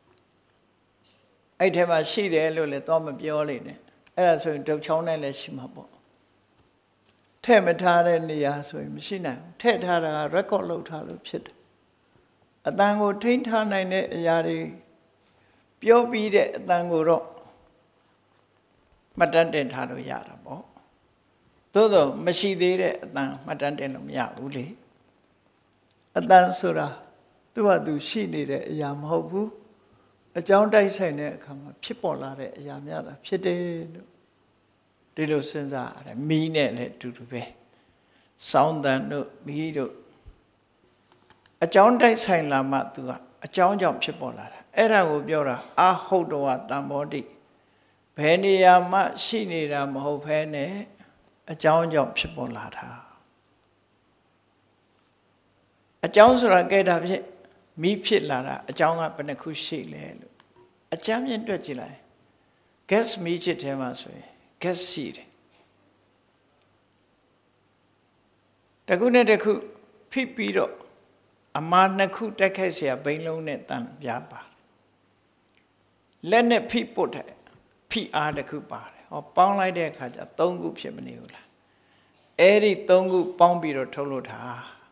အဲ့ထဲမှာရှိတယ်လို့လည်းတော့မပြောလိမ့်နဲ့အဲ့ဒါဆိုရင်ဒုတ်ချောင်းနဲ့လည်းရှိမှာပေါ့ထည့်မထားတဲ့နေရာဆိုရင်မရှိနိုင်ဘူးထည့်ထားတာက record လုပ်ထားလို့ဖြစ်တယ်အတန်ကိုထိန်းထားနိုင်တဲ့အရာတွေပြောပြီးတဲ့အတန်ကိုတော့မှတ်တမ်းတင်ထားလို့ရတာပေါ့သို့တော့မရှိသေးတဲ့အတန်မှတ်တမ်းတင်လို့မရဘူးလေအတန်ဆိုတာသူ့ဟာသူရှိနေတဲ့အရာမဟုတ်ဘူးအကြောင်းတိုက်ဆိုင်တဲ့အခါမှာဖြစ်ပေါ်လာတဲ့အရာများတာဖြစ်တယ်လို့ဒီလိုစဉ်းစားရတယ်မီးနဲ့လည်းအတူတူပဲစောင်းတန်တို့မီးတို့အကြောင်းတိုက်ဆိုင်လာမှသူကအကြောင်းကြောင့်ဖြစ်ပေါ်လာတာအဲ့ဒါကိုပြောတာအဟုတ်တော်တံဘောတိဘယ်နေရာမှရှိနေတာမဟုတ်ဘဲနဲ့အကြောင်းကြောင့်ဖြစ်ပေါ်လာတာအကြောင်းဆိုတာကဲတာဖြစ်မီးဖြစ်လာတာအကြောင်းကဘယ်နှခုရှိလဲလို့အကြမ်းမြင့်တွက်ကြည့်လိုက် gas မီးချစ်ထဲမှာဆိုရင် gas ရှိတယ်တခုနဲ့တခုဖိပြီးတော့အမာနှစ်ခုတက်ခိုက်เสียဘိန်းလုံးနဲ့တန်ပြားပါတယ်လက်နဲ့ဖိပုတ်တယ်ဖိအားတခုပါတယ်ဟောပေါင်းလိုက်တဲ့အခါကျ3ခုဖြစ်မနေဘူးလားအဲ့ဒီ3ခုပေါင်းပြီးတော့ထုတ်လို့တာ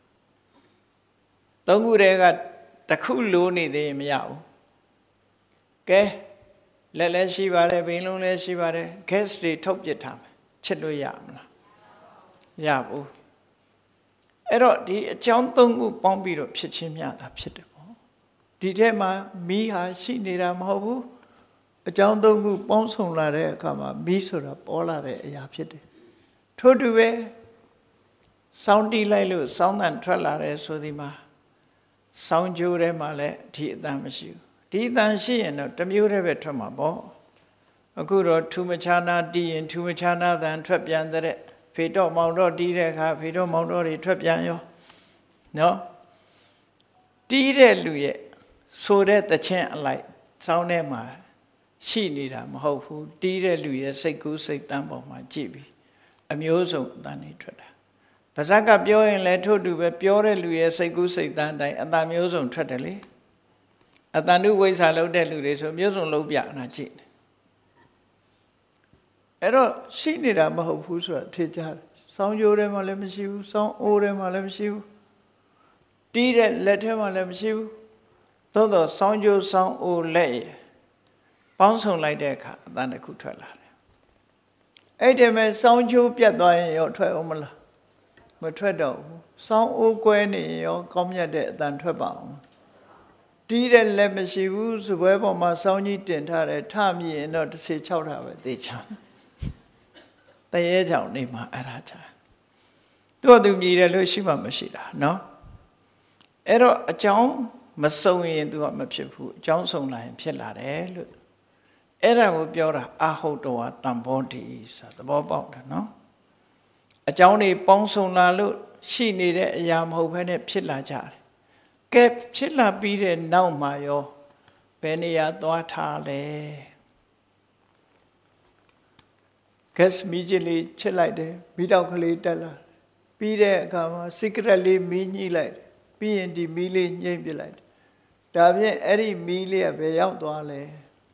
3ခုတည်းကတခုလိုနေသေးရင်မရဘူးကဲလက်လည်းရှိပါတယ်ဘိန်းလုံးလည်းရှိပါတယ် gas တွေထုတ်ပစ်ထားမယ်ချစ်လို့ရမလားရဘူးအဲ့တော့ဒီအကြောင်း3ခုပေါင်းပြီးတော့ဖြစ်ချင်းမြတာဖြစ်တယ်ပေါ့ဒီထဲမှာမီးဟာရှိနေတာမဟုတ်ဘူးအကြောင်း3ခုပေါင်းစုံလာတဲ့အခါမှာမီးဆိုတာပေါ်လာတဲ့အရာဖြစ်တယ်ထို့တူပဲစောင်းတီးလိုက်လို့စောင်းတန်ထွက်လာတယ်ဆိုဒီမှာစောင်းကြိုးထဲမှာလည်းဒီအတန်မရှိဘူးဒီအတန်ရှိရင်တော့တစ်မျိုးတည်းပဲထွက်မှာပေါ့အခုတော့ထူမခြားနာတီးရင်ထူမခြားနာတန်ထွက်ပြန်တဲ့ဖေတော့မောင်တော့တီးတဲ့အခါဖေတော့မောင်တော့တွေထွက်ပြန်ရောနော်တီးတဲ့လူရဲ့ဆိုတဲ့တခြင်းအလိုက်စောင်းထဲမှာရှိနေတာမဟုတ်ဘူးတီးတဲ့လူရဲ့စိတ်ကူးစိတ်တမ်းပေါ်မှာကြည့်ပြီးအမျိုးစုံအတန်တွေထွက်တာပါဇက်ကပြောရင်လည်းထို့တူပဲပြောတဲ့လူရဲ့စိတ်ကူးစိတ်တမ်းတိုင်းအတန်မျိုးစုံထွက်တယ်လေအတန်တုဝိဇ္ဇာလုပ်တဲ့လူတွေဆိုမျိုးစုံလုံးပြနာကြည့်အဲ့တော့ရှိနေတာမဟုတ်ဘူးဆိုတာထင်ကြတယ်စောင်းကြိုးထဲမှာလည်းမရှိဘူးစောင်းအိုးထဲမှာလည်းမရှိဘူးတီးတဲ့လက်ထဲမှာလည်းမရှိဘူးသို့တော့စောင်းကြိုးစောင်းအိုးလက်ရဲ့ပေါင်းစုံလိုက်တဲ့အခါအတန်တစ်ခုထွက်လာတယ်အဲ့ဒီမဲ့စောင်းကြိုးပြတ်သွားရင်ရောထွက်အောင်မလားမထွက်တော့ဘူးစောင်းအိုးကွဲနေရင်ရောကောင်းမြတ်တဲ့အတန်ထွက်ပါအောင်တီးတဲ့လက်မရှိဘူးစပွဲပေါ်မှာစောင်းကြီးတင်ထားတယ်ထမြည်ရင်တော့တစ်စီ6ထားပဲသေချာတရေကြောင့်နေမှာအဲ့ဒါချာသူမြည်တယ်လို့ရှိမှမရှိတာနော်အဲ့တော့အကြောင်းမစုံရင်သူကမဖြစ်ဘူးအကြောင်းစုံလာရင်ဖြစ်လာတယ်လို့အဲ့ဒါကိုပြောတာအာဟုတ်တော်ဟာတန်ဘောတိဆိုတာသဘောပေါက်တယ်နော်အကြောင်းတွေပေါင်းစုံလာလို့ရှိနေတဲ့အရာမဟုတ်ဘဲနဲ့ဖြစ်လာကြတယ်ကဲဖြစ်လာပြီးတဲ့နောက်မှာရောဘယ်နေရာသွားထားလဲဂက်စ်မီးကြီးလေးချစ်လိုက်တယ်မီးတောက်ကလေးတက်လာပြီးတဲ့အခါမှာ secret လေးမီးညှိလိုက်ပြီးရင်ဒီမီးလေးညှိပစ်လိုက်ဒါဖြင့်အဲ့ဒီမီးလေးကဘယ်ရောက်သွားလဲ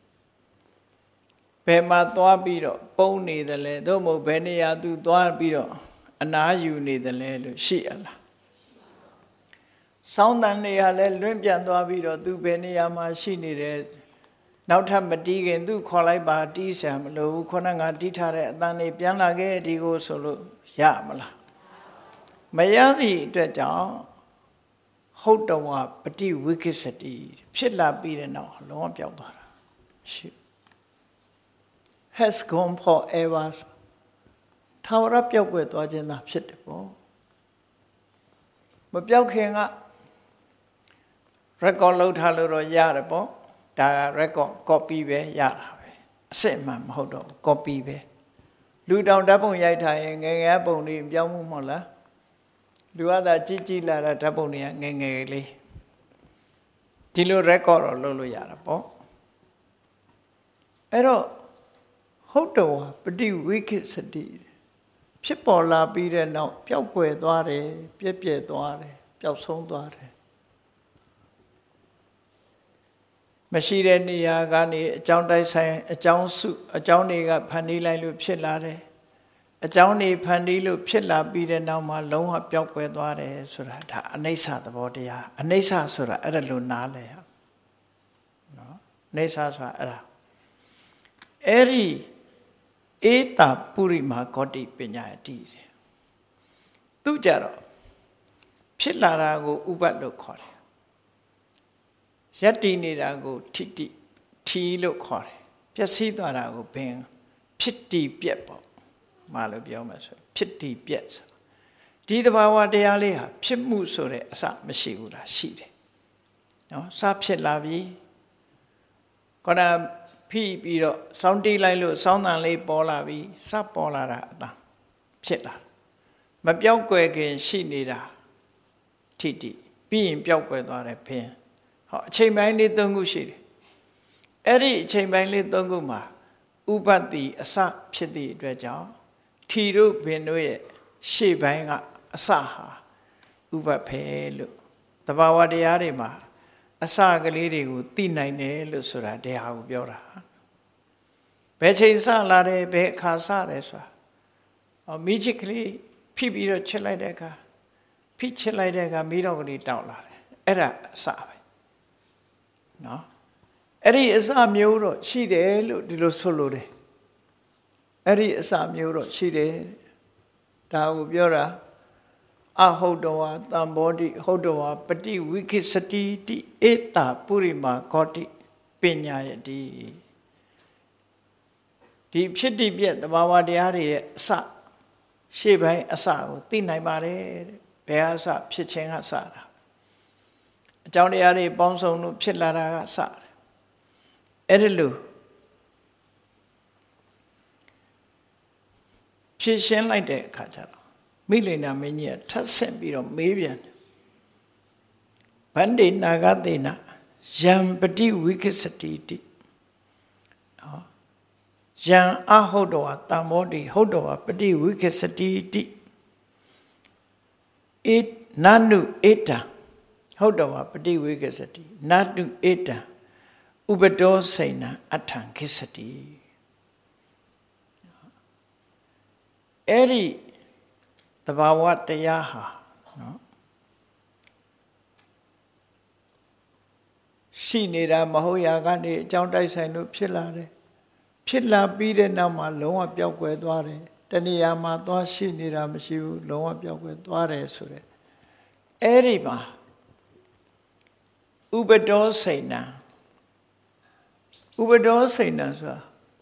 ဘယ်မှာသွားပြီးတော့ပုံနေတယ်လဲသို့မဟုတ်ဘယ်နေရာသူသွားပြီးတော့အနားယူနေတယ်လဲလို့ရှိရလားစောင်းတန်နေရလဲလွင့်ပြန်သွားပြီးတော့သူဘယ်နေရာမှာရှိနေတယ်နောက်ထပ်မတီးခင်သူခေါ်လိုက်ပါတီးဆံမလို့ခုနကတီးထားတဲ့အတန်လေးပြန်လာခဲ့ဒီကိုဆိုလို့ရမလားမရသည့်အတွက်ကြောင့်ဟုတ်တော်ဝပฏิဝိကိစ္စတိဖြစ်လာပြီးတဲ့နောက်လုံးဝပျောက်သွားတာရှိ has gone forever ထာဝရပျောက်ကွယ်သွားခြင်းသာဖြစ်တယ်ပေါ့မပျောက်ခင်က record လုပ်ထားလို့တော့ရတယ်ပေါ့ဒါက record copy ပဲရတာပဲအစစ်မှန်မဟုတ်တော့ copy ပဲလူတောင်ဓာတ်ပုံရိုက်ထားရင်ငယ်ငယ်ပုံတွေပြောင်းမှုမဟုတ်လားလူကသာကြည့်လာတာဓာတ်ပုံတွေကငယ်ငယ်လေးဒီလို record တော့လုပ်လို့ရတာပေါ့အဲ့တော့ဟုတ်တော်ပฏิဝိကိစ္စတိဖြစ်ပေါ်လာပြီးတဲ့နောက်ပျောက်ကွယ်သွားတယ်ပြည့်ပြည့်သွားတယ်ပျောက်ဆုံးသွားတယ်မရှိတဲ့နေရာကနေအကြောင်းတိုက်ဆိုင်အကြောင်းစုအကြောင်းတွေကဖန်တီးလိုက်လို့ဖြစ်လာတယ်အကြောင်းတွေဖန်တီးလို့ဖြစ်လာပြီးတဲ့နောက်မှာလုံးဝပျောက်ကွယ်သွားတယ်ဆိုတာဒါအနိစ္စသဘောတရားအနိစ္စဆိုတာအဲ့ဒါလိုနားလဲနော်အနိစ္စဆိုတာအဲ့ဒီဧတာပုရိမာဂေါတိပညာတည်တယ်သူကြတော့ဖြစ်လာတာကိုဥပတ်လို့ခေါ်တယ်ယက်တည်နေတာကိုထိတိထီလို့ခေါ်တယ်ပျက်စီးသွားတာကိုဘင်းဖြစ်တည်ပြက်ပေါ့မလို့ပြောမှဆိုဖြစ်တည်ပြက်ဆိုဒီသဘာဝတရားလေးဟာဖြစ်မှုဆိုတဲ့အစမရှိဘူးလားရှိတယ်နော်စဖြစ်လာပြီခေါင်းဖိပြီးတော့စောင်းတီးလိုက်လို့စောင်းတန်လေးပေါ်လာပြီစပေါ်လာတာအတန်ဖြစ်လာမပြောက်ကွယ်ခင်ရှိနေတာထိတိပြီးရင်ပြောက်ကွယ်သွားတယ်ဘင်းဟောအချိန်ပိုင်းလေး၃ခုရှိတယ်အဲ့ဒီအချိန်ပိုင်းလေး၃ခုမှာဥဥပတ္တိအစဖြစ်သည့်အတွက်ကြောင့်ထီတို့ပင်တို့ရဲ့ရှေ့ပိုင်းကအစဟာဥပ္ပဖေလို့တဘာဝတရားတွေမှာအစကလေးတွေကိုသိနိုင်တယ်လို့ဆိုတာတရားကိုပြောတာဘယ်ချိန်စလာတယ်ဘယ်အခါစတယ်ဆိုတာမိချစ်ကလေးဖိပြီးတော့ချစ်လိုက်တဲ့အခါဖိချစ်လိုက်တဲ့အခါမိတော့ကလေးတောက်လာတယ်အဲ့ဒါအစပဲနော်အဲ့ဒီအစမျိုးတော့ရှိတယ်လို့ဒီလိုဆိုလို့တယ်အဲ့ဒီအစမျိုးတော့ရှိတယ်ဒါကိုပြောတာအဟုတ်တော်ဝါတံဘောတိဟုတ်တော်ဝါပฏิဝိခိစတိတိဧတာပုရိမာဂောတိပညာယတိဒီဖြစ်တည်ပြက်တဘာဝတရားတွေရဲ့အစရှေ့ပိုင်းအစကိုသိနိုင်ပါတယ်ဘယ်အစဖြစ်ခြင်းကစတာအကြောင်းတရားတွေပေါင်းစုံလို့ဖြစ်လာတာကစတယ်အဲ့ဒီလိုဖြစ်ရှင်းလိုက်တဲ့အခါကျတော့မိလိန်နာမင်းကြီးကထပ်ဆင့်ပြီးတော့မေးပြန်တယ်ဗန္တိနာဂသေနယံပฏิဝိခိစတိတိနော်ယံအဟုတ်တော်တံမောတိဟုတ်တော်ပฏิဝိခိစတိတိဧနနုဧတံဟုတ်တော်ပฏิဝိခိစတိနတုဧတံဥပဒောစိဏအထံခိစတိအဲ့ဒီတဘာဝတရားဟာနော်ရှိနေတာမဟုတ်ရာကနေအကြောင်းတိုက်ဆိုင်လို့ဖြစ်လာတယ်ဖြစ်လာပြီးတဲ့နောက်မှာလုံးဝပျောက်ကွယ်သွားတယ်တဏှာမှာသွားရှိနေတာမရှိဘူးလုံးဝပျောက်ကွယ်သွားတယ်ဆိုတဲ့အဲ့ဒီမှာဥပဒောစိဏဥပဒောစိဏဆိုတာ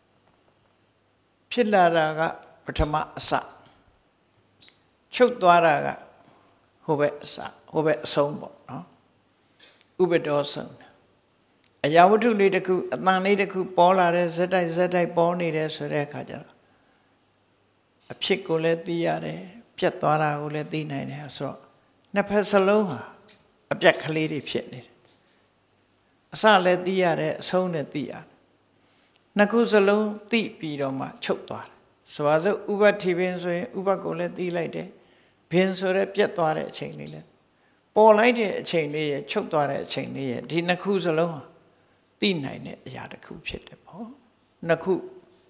ဖြစ်လာတာကပထမအစချုပ်သွားတာကဟိုဘက်အစဟိုဘက်အဆုံးပေါ့နော်ဥပဒောဆုံးအရာဝတ္ထုလေးတစ်ခုအတန်လေးတစ်ခုပေါ်လာတဲ့ဇက်တိုက်ပေါ်နေတယ်ဆိုတဲ့အခါကျတော့အဖြစ်ကိုလည်းသိရတယ်ပြတ်သွားတာကိုလည်းသိနိုင်တယ်ဆိုတော့နှစ်ဖက်စလုံးဟာအပြတ်ကလေးတွေဖြစ်နေတယ်အစလည်းသိရတယ်အဆုံးလည်းသိရတယ်နှစ်ခုစလုံးသိပြီးတော့မှချုပ်သွားတယ်ဆိုပါစို့ဥပ္ပတိပင်ဆိုရင်ဥပ္ပကိုလည်းသိလိုက်တယ်ဘင်ဆိုရဲပြတ်သွားတဲ့အချိန်လေးလည်းပေါ်လိုက်တဲ့အချိန်လေးရဲ့ချုပ်သွားတဲ့အချိန်လေးရဲ့ဒီနှစ်ခုစလုံးဟာသိနိုင်တဲ့အရာတစ်ခုဖြစ်တယ်ပေါ့နှစ်ခု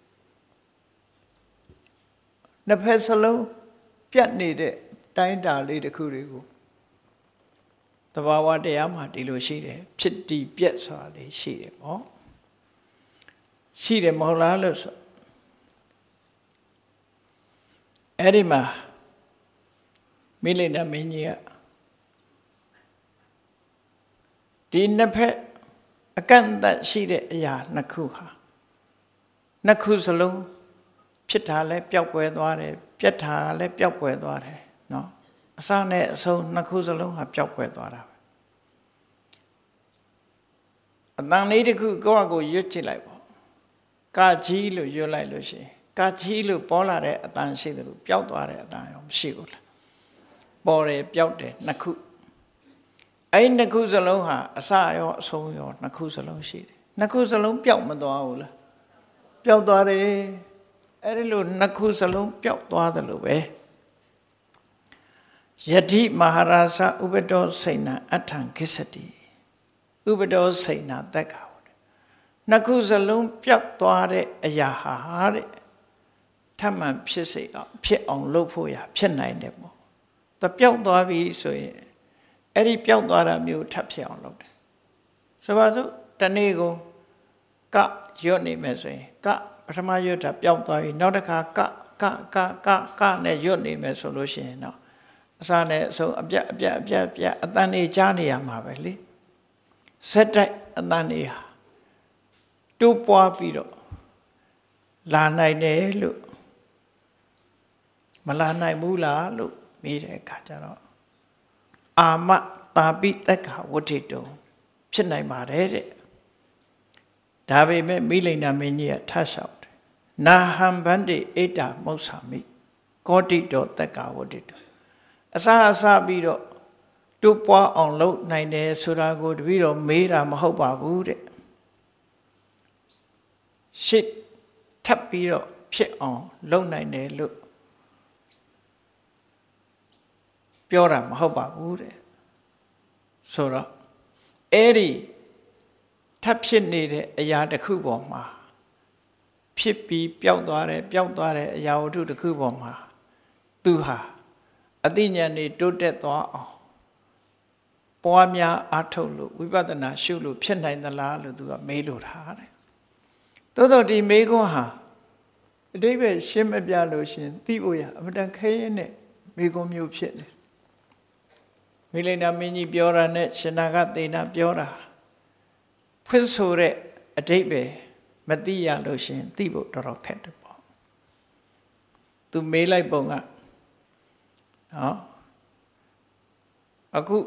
နှစ်ဖက်စလုံးပြတ်နေတဲ့တိုင်းတာလေးတစ်ခုတွေကိုတဘာဝတရားမှာဒီလိုရှိတယ်ဖြစ်တည်ပြက်ဆိုတာလေးရှိတယ်ပေါ့ရှိတယ်မဟုတ်လားလို့ဆိုအဲ့ဒီမှာမိလိန်နာမင်းကြီးကဒီနှစ်ဖက်အကန့်အသတ်ရှိတဲ့အရာနှစ်ခုဟာနှစ်ခုစလုံးဖြစ်တာလည်းပျောက်ကွယ်သွားတယ်ပြတ်တာလည်းပျောက်ကွယ်သွားတယ်နော်အစနဲ့အဆုံးနှစ်ခုစလုံးဟာပျောက်ကွယ်သွားတာပဲအတန်လေးတစ်ခုကိုယ့်အကိုရွတ်ကြည့်လိုက်ပေါ့ကာကြီးလို့ရွတ်လိုက်လို့ရှိရင်ကာကြီးလို့ပေါ်လာတဲ့အတန်ရှိတယ်လို့ပျောက်သွားတဲ့အတန်ရောမရှိဘူးလားပေါ်တယ်ပျောက်တယ်နှစ်ခုအဲ့နှစ်ခုစလုံးဟာအစရောအဆုံးရောနှစ်ခုစလုံးရှိတယ်နှစ်ခုစလုံးပျောက်မသွားဘူးလားပျောက်သွားတယ်အဲ့ဒီလိုနှစ်ခုစလုံးပျောက်သွားတယ်လို့ပဲယတိမဟာရာဇဥပဒောစိဏအထံခိစတိဥပဒောစိဏတက်ကာနှစ်ခုစလုံးပျောက်သွားတဲ့အရာဟာတဲ့ထပ်မံဖြစ်စေအောင်ဖြစ်အောင်လုပ်ဖို့ရဖြစ်နိုင်တယ်ပေါ့တပျောက်သွားပြီဆိုရင်အဲ့ဒီပျောက်သွားတာမျိုးထပ်ဖြစ်အောင်လုပ်တယ်ဆိုပါစို့တနေ့ကိုကရွတ်နေမယ်ဆိုရင်ကပထမရွတ်တာပျောက်သွားပြီနောက်တစ်ခါကနဲ့ရွတ်နေမယ်ဆိုလို့ရှိရင်တော့အစနဲ့အဆုံးအပြတ်အတန်နေကြားနေရမှာပဲလေစက်တိုက်အတန်နေဟာတိုးပွားပြီးတော့လာနိုင်တယ်လို့မလာနိုင်ဘူးလားလို့မေးတဲ့အခါကျတော့အာမတာပိတက္ခဝဋ္ဌိတုံဖြစ်နိုင်ပါတယ်တဲ့ဒါပေမဲ့မိလိန်နာမင်းကြီးကထလျှောက်တယ်နာဟံဗန္တိဣတ္တမௌဆာမိကောတိတောတက္ခဝဋ္ဌိတုအစပြီးတော့တိုးပွားအောင်လုပ်နိုင်တယ်ဆိုတာကိုတပည့်တော်မေးတာမဟုတ်ပါဘူးတဲ့ရှစ်ထထပ်ပြီးတော့ဖြစ်အောင်လုပ်နိုင်တယ်လို့ပြောတာမဟုတ်ပါဘူးတဲ့ဆိုတော့အဲ့ဒီထပ်ဖြစ်နေတဲ့အရာတစ်ခုပေါ်မှာဖြစ်ပြီးပျောက်သွားတဲ့အရာဝတ္ထုတစ်ခုပေါ်မှာသူဟာအသိဉာဏ်တွေတိုးတက်သွားအောင်ပွားများအားထုတ်လို့ဝိပဿနာရှုလို့ဖြစ်နိုင်သလားလို့သူကမေးလို့ထားတယ်သို့သောဒီမေးခွန်းဟာအတိပ္ပယ်ရှင်းမပြလို့ရှင်သိဖို့ရအမှန်တန်ခဲရင်နဲ့မေးခွန်းမျိုးဖြစ်နေမိလိန်နာမင်းကြီးပြောတာနဲ့ရှင်နာကသေနာပြောတာဖွင့်ဆိုတဲ့အတိပ္ပယ်မသိရလို့ရှင်သိဖို့တော်တော်ခက်တယ်ပေါ့သူမေးလိုက်ပုံကနော်အခု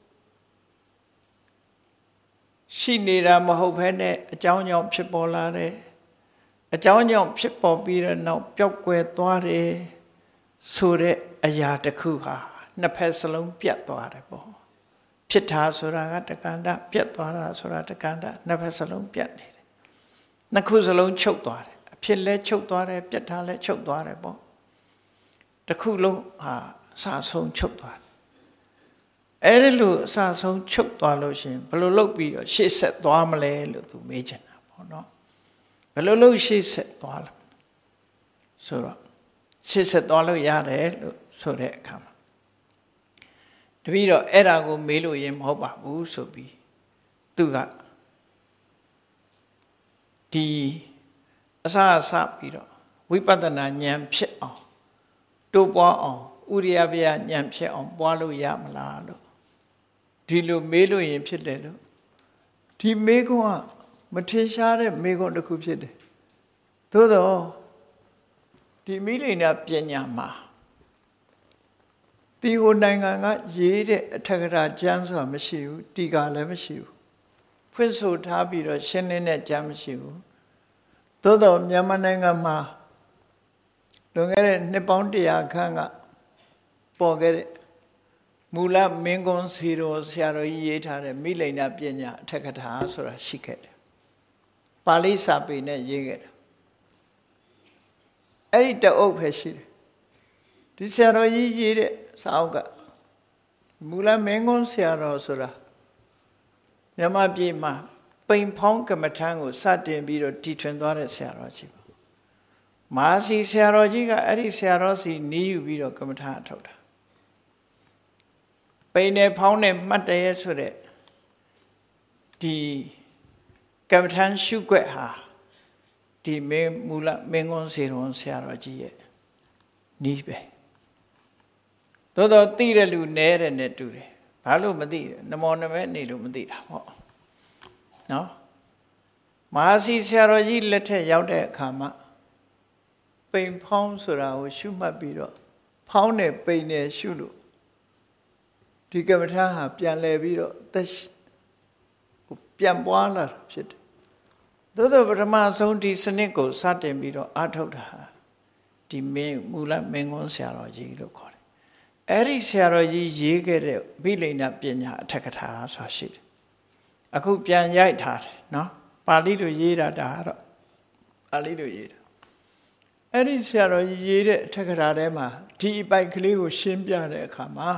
ရှိနေတာမဟုတ်ဘဲနဲ့အကြောင်းကြောင့်ဖြစ်ပေါ်လာတယ်အကြောင်းကြောင့်ဖြစ်ပေါ်ပြီးတဲ့နောက်ပျောက်ကွယ်သွားတယ်ဆိုတဲ့အရာတစ်ခုဟာနှစ်ဖက်စလုံးပြတ်သွားတယ်ပေါ့ဖြစ်တာဆိုတာကတက္ကန္တပြတ်သွားတာဆိုတာတက္ကန္တနှစ်ဖက်စလုံးပြတ်နေတယ်နှစ်ခုစလုံးချုပ်သွားတယ်အဖြစ်လဲချုပ်သွားတယ်ပြတ်တာလဲချုပ်သွားတယ်ပေါ့တစ်ခုလုံးဟာအစဆုံးချုပ်သွားတယ်အဲ့ဒီလိုအစဆုံးချုပ်သွားလို့ရှင်ဘယ်လိုလုပ်ပြီးတော့ရှေ့ဆက်သွားမလဲလို့သူမေးချင်တာပေါ့နော်ဘယ်လိုလုပ်ရှေ့ဆက်သွားလဲဆိုတော့ရှေ့ဆက်သွားလို့ရတယ်လို့ဆိုတဲ့အခါမှာတပည့်တော့အဲ့ဒါကိုမေးလို့ရင်မဟုတ်ပါဘူးဆိုပြီးသူကဒီအစပြီးတော့ဝိပဿနာဉာဏ်ဖြစ်အောင်တိုးပွားအောင်ဥရိယပယဉာဏ်ဖြစ်အောင်ပွားလို့ရမလားလို့ဒီလိုမေးလို့ရင်ဖြစ်တယ်လို့ဒီမေးခွန်းကမထင်ရှားတဲ့မေးခွန်းတစ်ခုဖြစ်တယ်သို့တော့ဒီမိလိန်နာပညာမှာဒီဟိုနိုင်ငံကရေးတဲ့အထက်ကရာကျမ်းဆိုတာမရှိဘူးတီကာလည်းမရှိဘူးဖွင့်ဆိုထားပြီးတော့ရှင်းလင်းတဲ့ကျမ်းမရှိဘူးသို့တော့မြန်မာနိုင်ငံမှာလွန်ခဲ့တဲ့နှစ်ပေါင်း100ခန့်ကပေါ်ခဲ့တဲ့မူလမင်းကွန်းစီတော်ဆရာတော်ကြီးရေးထားတဲ့မိလိန်နာပညာအထက်ကထာဆိုတာရှိခဲ့တယ်ပါဠိစာပေနဲ့ရေးခဲ့တယ်အဲ့ဒီတအုပ်ပဲရှိတယ်ဒီဆရာတော်ကြီးရေးတဲ့စာအုပ်ကမူလမင်းကွန်းဆရာတော်ဆိုတာမြန်မာပြည်မှာပိန်ဖောင်းကမ္မထံကိုစတင်ပြီးတော့တည်ထွင်သွားတဲ့ဆရာတော်ကြီးပါမဟာစီဆရာတော်ကြီးကအဲ့ဒီဆရာတော်စီနီးယူပြီးတော့ကမ္မထံအထုတ်တာပိန်နဲ့ဖောင်းနဲ့မှတ်တရဲဆိုတဲ့ဒီကမ္မထံရှုွက်ဟာဒီမူလမင်းကွန်းစေတော်ဆရာတော်ကြီးရဲ့နီးပဲတော်သိတဲ့လူနဲတဲ့နဲ့တူတယ်ဘာလို့မသိနမောနမဲနေလို့မသိတာပေါ့နော်မဟာစီဆရာတော်ကြီးလက်ထက်ရောက်တဲ့အခါမှာပိန်ဖောင်းဆိုတာကိုရှုမှတ်ပြီးတော့ဖောင်းနဲ့ပိန်နဲ့ရှုလို့ဒီကမ္မထာဟာပြန်လဲပြီးတော့ပြန်ပွားလာတာဖြစ်တယ်သို့သောပထမဆုံးဒီစနစ်ကိုစတင်ပြီးတော့အားထုတ်တာဒီမူလမင်းကွန်းဆရာတော်ကြီးလို့ခေါ်တယ်အဲ့ဒီဆရာတော်ကြီးရေးခဲ့တဲ့ဘိလိန်နာပညာအထက်ကထာဆိုတာရှိတယ်အခုပြန်ရိုက်ထားတယ်နော်ပါဠိလိုရေးတာဒါကတော့ပါဠိလိုရေးတာအဲ့ဒီဆရာတော်ကြီးရေးတဲ့အထက်ကထာထဲမှာဒီအပိုက်ကလေးကိုရှင်းပြတဲ့အခါမှာ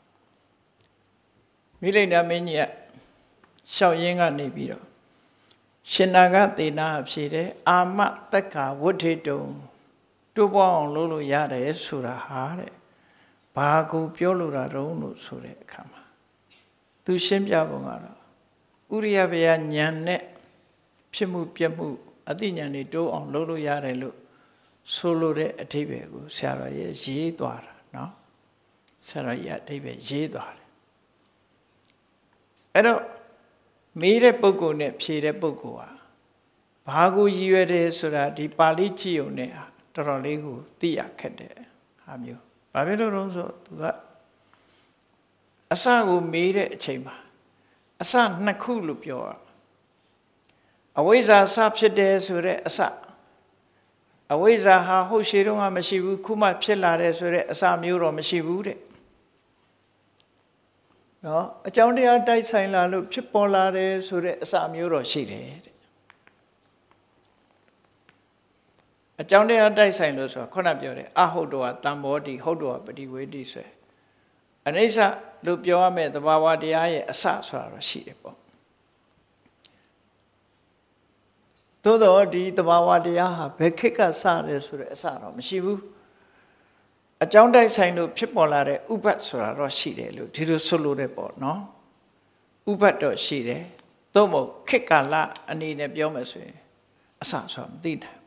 မိလိန်နာမင်းကြီးကရှောက်ရင်းကနေပြီးတော့ရှင်နာကသေနာဖြေတယ်အာမတက္ကဝဋ္ဌေတုံတိုးပွားအောင်လုပ်လို့ရတယ်ဆိုတာဟာတဲ့ဘာကိုပြောလို့တာတုံးလို့ဆိုတဲ့အခါမှာသူရှင်းပြပုံကတော့ဥရိယပယဉာဏ်နဲ့ဖြစ်မှုပြမှုအသိဉာဏ်တွေတိုးအောင်လုပ်လို့ရတယ်လို့ဆိုလိုတဲ့အဓိပ္ပာယ်ကိုဆရာတော်ရဲ့ရေးသွားတာနော်ဆရာတော်ရဲ့အဓိပ္ပာယ်ရေးသွားတယ်အဲ့တော့မေးတဲ့ပုဂ္ဂိုလ်နဲ့ဖြေတဲ့ပုဂ္ဂိုလ်ဟာဘာကိုရည်ရွယ်တယ်ဆိုတာဒီပါဠိကြည့်ုံနဲ့တော်တော်လေးကိုသိရခက်တယ်ဟာမျိုးဘာဖြစ်လို့လဲဆိုသူကအစကိုမေးတဲ့အချိန်မှာအစနှစ်ခုလို့ပြောတာအဝိဇ္ဇာစဖြစ်တယ်ဆိုတဲ့အစအဝိဇ္ဇာဟာဟုတ်ရှိတော့မရှိဘူးခုမှဖြစ်လာတယ်ဆိုတဲ့အစမျိုးတော့မရှိဘူးတဲ့နော်အကြောင်းတရားတိုက်ဆိုင်လာလို့ဖြစ်ပေါ်လာတယ်ဆိုတဲ့အစမျိုးတော့ရှိတယ်တဲ့အကြောင်းတရားတိုက်ဆိုင်လို့ဆိုတော့ခုနပြောတယ်အဟုတ်တော်ကတံဘောတိဟုတ်တော်ကပฏิဝေတိဆိုအနိစ္စလို့ပြောရမယ့်သဘာဝတရားရဲ့အစဆိုတာတော့ရှိတယ်ပေါ့သို့တော့ဒီသဘာဝတရားဟာဘယ်ခေတ်ကစတယ်ဆိုတဲ့အစတော့မရှိဘူးအကြောင်းတိုက်ဆိုင်လို့ဖြစ်ပေါ်လာတဲ့ဥပတ်ဆိုတာတော့ရှိတယ်လို့ဒီလိုဆိုလို့တယ်ပေါ့နော်ဥပတ်တော့ရှိတယ်သို့မဟုတ်ခေတ်ကာလအနေနဲ့ပြောမယ်ဆိုရင်အစဆိုတာမသိနိုင်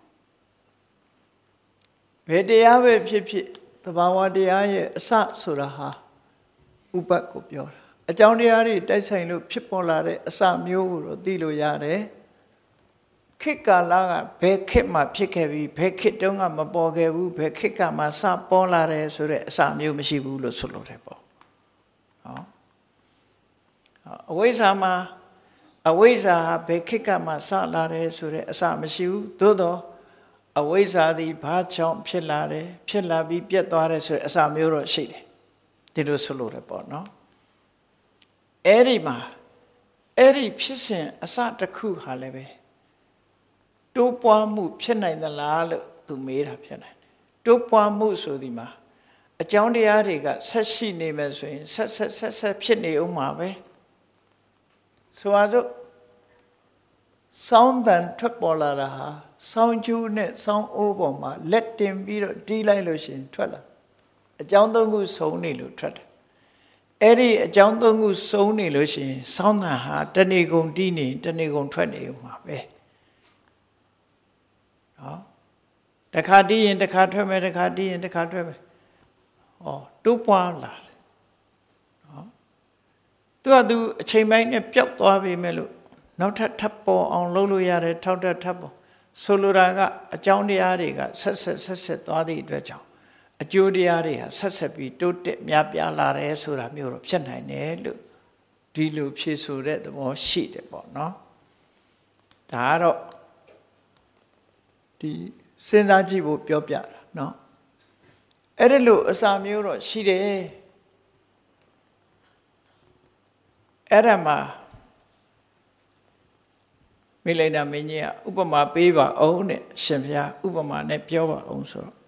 ဘယ်တရားပဲဖြစ်ဖြစ်သဘာဝတရားရဲ့အစဆိုတာဟာဥပတ်ကိုပြောတာအကြောင်းတရားတွေတိုက်ဆိုင်လို့ဖြစ်ပေါ်လာတဲ့အစမျိုးကိုတော့သိလို့ရတယ်ခေတ်ကာလကဘယ်ခေတ်မှဖြစ်ခဲ့ပြီးဘယ်ခေတ်တုန်းကမပေါ်ခဲ့ဘူးဘယ်ခေတ်ကမှစပေါ်လာတယ်ဆိုတဲ့အစမျိုးမရှိဘူးလို့ဆိုလို့တယ်ပေါ့နော်အဝိဇ္ဇာမှာအဝိဇ္ဇာဘယ်ခေတ်ကမှစလာတယ်ဆိုတဲ့အစမရှိဘူးသို့တော့အဝိဇ္ဇာသည်ဘာကြောင့်ဖြစ်လာတယ်ဖြစ်လာပြီးပြတ်သွားတယ်ဆိုတဲ့အစမျိုးတော့ရှိတယ်ဒီလိုဆိုလို့တယ်ပေါ့နော်အဲ့ဒီမှာအဲ့ဒီဖြစ်စဉ်အစတစ်ခုဟာလည်းပဲတိုးပွားမှုဖြစ်နိုင်သလားလို့သူမေးတာဖြစ်နိုင်တယ်တိုးပွားမှုဆိုဒီမှာအကြောင်းတရားတွေကဆက်ရှိနေမယ်ဆိုရင်ဆက်ဖြစ်နေဦးမှာပဲဆိုတော့စောင်းတန်ထွက်ပေါ်လာတာဟာစောင်းကျူးနဲ့စောင်းအိုးပေါ်မှာလက်တင်ပြီးတော့တီးလိုက်လို့ရှိရင်ထွက်လာအကြောင်းသုံးခုစုံနေလို့ထွက်တယ်အဲ့ဒီအကြောင်းသုံးခုစုံနေလို့ရှိရင်စောင်းတန်ဟာတဏီကုံတီးနေတဏီကုံထွက်နေဦးမှာပဲနော်တခါတီးရင်တခါထွက်မယ်တခါတီးရင်တခါထွက်မယ်ဟောတိုးပွားလာတယ်နော်သူအချိန်ပိုင်းနဲ့ပျောက်သွားပြီမဲ့လို့နောက်ထပ်ပေါ်အောင်လုပ်လို့ရတယ်ထောက်ထပ်ပေါ်ဆိုလိုတာကအကြောင်းတရားတွေကဆက်သွားသည့်အတွက်ကြောင့်အကျိုးတရားတွေဟာဆက်ပြီးတိုးတက်များပြားလာတယ်ဆိုတာမျိုးတော့ဖြစ်နိုင်တယ်လို့ဒီလိုဖြေဆိုတဲ့သဘောရှိတယ်ပေါ့နော်ဒါကတော့ဒီစဉ်းစားကြည့်ဖို့ပြောပြတာနော်အဲ့ဒါလို့အစာမျိုးတော့ရှိတယ်အဲ့ဒါမှာမိလိုက်တာမင်းကြီးကဥပမာပေးပါအောင်တဲ့ရှင်ဘုရားဥပမာနဲ့ပြောပါအောင်ဆိုတော့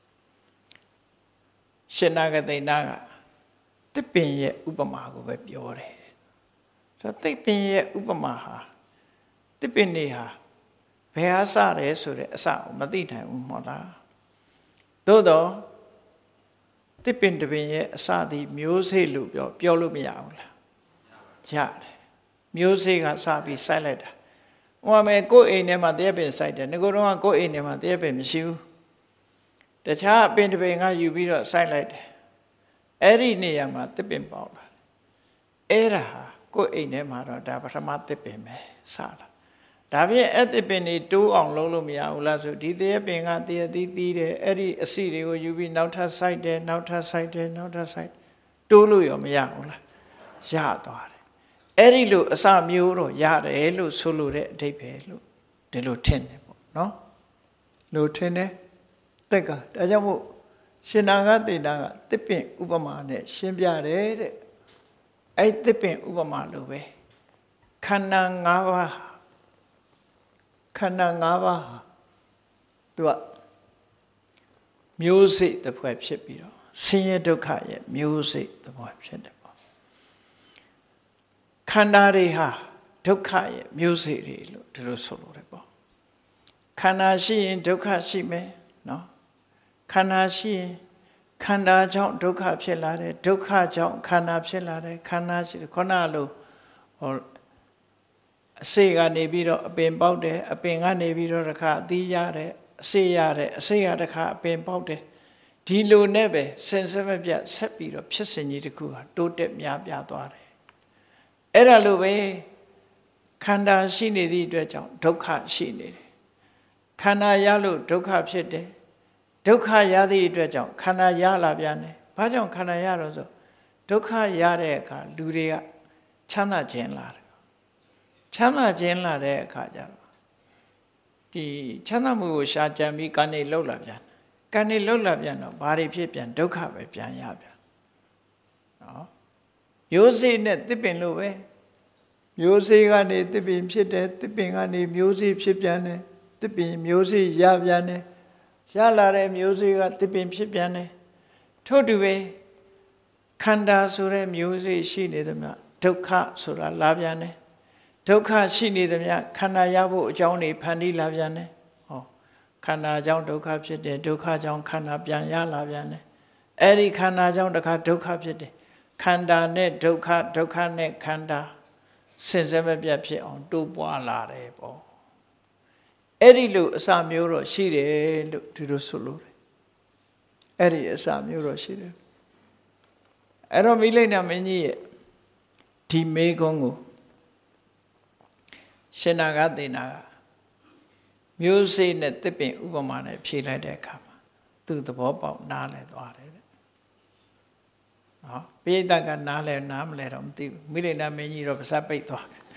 ရှင်နာဂသိဏကတစ်ပင်ရဲ့ဥပမာကိုပဲပြောတယ်ဆိုတော့တစ်ပင်ရဲ့ဥပမာဟာတစ်ပင်နေဟာဘယ်ဟာစတယ်ဆိုတဲ့အစကိုမသိနိုင်ဘူးမဟုတ်လားသို့တော့တစ်ပင်တစ်ပင်ရဲ့အစသည်မျိုးစေ့လို့ပြောလို့မရဘူးလားရတယ်မျိုးစေ့ကစပြီးစိုက်လိုက်တာဟိုမှာကိုယ်အိမ်ထဲမှာတရက်ပင်စိုက်တယ်ငကိုတော့ကိုယ်အိမ်ထဲမှာတရက်ပင်မရှိဘူးတခြားအပင်တစ်ပင်ကယူပြီးတော့စိုက်လိုက်တယ်အဲ့ဒီနေရာမှာတစ်ပင်ပေါက်လာအဲ့ဒါဟာကိုယ်အိမ်ထဲမှာတော့ဒါပထမတစ်ပင်ပဲစလာဒါဖြင့်အဲ့တစ်ပင်တွေတိုးအောင်လုပ်လို့မရဘူးလားဆိုဒီတရက်ပင်ကတရက်သီးတယ်အဲ့ဒီအစီတွေကိုယူပြီးနောက်ထပ်စိုက်တယ်နောက်ထပ်စိုက်တယ်နောက်ထပ်စိုက်တိုးလို့ရောမရဘူးလားရသွားတယ်အဲ့ဒီလိုအစမျိုးတော့ရတယ်လို့ဆိုလိုတဲ့အဓိပ္ပာယ်လို့ဒီလိုထင်တယ်ပေါ့နော်လို့ထင်တယ်တက်ကဒါကြောင့်မို့ရှင်နာဂသေနာကတစ်ပင်ဥပမာနဲ့ရှင်းပြတယ်တဲ့အဲ့တစ်ပင်ဥပမာလိုပဲခန္ဓာ၅ပါးသူကမျိုးစိတ်တစ်ဖွဲ့ဖြစ်ပြီးတော့ဆင်းရဲဒုက္ခရဲ့မျိုးစိတ်တစ်ဖွဲ့ဖြစ်တယ်ပေါ့ခန္ဓာတွေဟာဒုက္ခရဲ့မျိုးစိတ်တွေလို့ဒီလိုဆိုလို့ရတယ်ပေါ့ခန္ဓာရှိရင်ဒုက္ခရှိမယ်နော်ခန္ဓာရှိရင်ခန္ဓာကြောင့်ဒုက္ခဖြစ်လာတယ်ဒုက္ခကြောင့်ခန္ဓာဖြစ်လာတယ်ခန္ဓာရှိခုနလိုဟောအစေကနေပြီးတော့အပင်ပေါက်တယ်အပင်ကနေပြီးတော့တစ်ခါအသီးရတယ်အစေရတယ်အစေရတစ်ခါအပင်ပေါက်တယ်ဒီလိုနဲ့ပဲစင်စမပြတ်ဆက်ပြီးတော့ဖြစ်စဉ်ကြီးတစ်ခုဟာတိုးတက်များပြားသွားတယ်အဲ့ဒါလိုပဲခန္ဓာရှိနေသည့်အတွက်ကြောင့်ဒုက္ခရှိနေတယ်ခန္ဓာရလို့ဒုက္ခဖြစ်တယ်ဒုက္ခရသည့်အတွက်ကြောင့်ခန္ဓာရလာပြန်တယ်ဘာကြောင့်ခန္ဓာရတော့ဆိုဒုက္ခရတဲ့အခါလူတွေကချမ်းသာခြင်းလာတယ်ချမ်းသာခြင်းလာတဲ့အခါကျတော့ဒီချမ်းသာမှုကိုရှာကြံပြီးကနေလှုပ်လာပြန်ကနေလှုပ်လာပြန်တော့ဘာတွေဖြစ်ပြန်ဒုက္ခပဲပြန်ရပြန်နော်မျိုးစေ့နဲ့တစ်ပင်လို့ပဲမျိုးစေ့ကနေတစ်ပင်ဖြစ်တယ်တစ်ပင်ကနေမျိုးစေ့ဖြစ်ပြန်တယ်တစ်ပင်မျိုးစေ့ရပြန်တယ်ရလာတဲ့မျိုးစေ့ကသစ်ပင်ဖြစ်ပြန်တယ်ထို့တူပဲခန္ဓာဆိုတဲ့မျိုးစေ့ရှိနေသမျှဒုက္ခဆိုတာလာပြန်တယ်ဒုက္ခရှိနေသမျှခန္ဓာရဖို့အကြောင်းတွေဖန်တီးလာပြန်တယ်ဟောခန္ဓာကြောင့်ဒုက္ခဖြစ်တယ်ဒုက္ခကြောင့်ခန္ဓာပြန်ရလာပြန်တယ်အဲ့ဒီခန္ဓာကြောင့်တခါဒုက္ခဖြစ်တယ်ခန္ဓာနဲ့ဒုက္ခဒုက္ခနဲ့ခန္ဓာစင်စစ်မပြတ်ဖြစ်အောင်တိုးပွားလာတယ်ပေါ့အဲ့ဒီလိုအစမျိုးတော့ရှိတယ်လို့ဒီလိုဆိုလို့အဲ့ဒီအစမျိုးတော့ရှိတယ်အဲ့တော့မိလိန်နာမင်းကြီးရဲ့ဒီမေကုန်းကိုရှင်နာဂသေနာကမျိုးစေ့နဲ့တစ်ပင်ဥပမာနဲ့ဖြေလိုက်တဲ့အခါမှာသူသဘောပေါက်နားလည်သွားတယ်တဲ့နော်ပိဋကကနားမလဲတော့မသိဘူးမိလိန်နာမင်းကြီးတော့ပါးစပ်ပိတ်သွားတယ်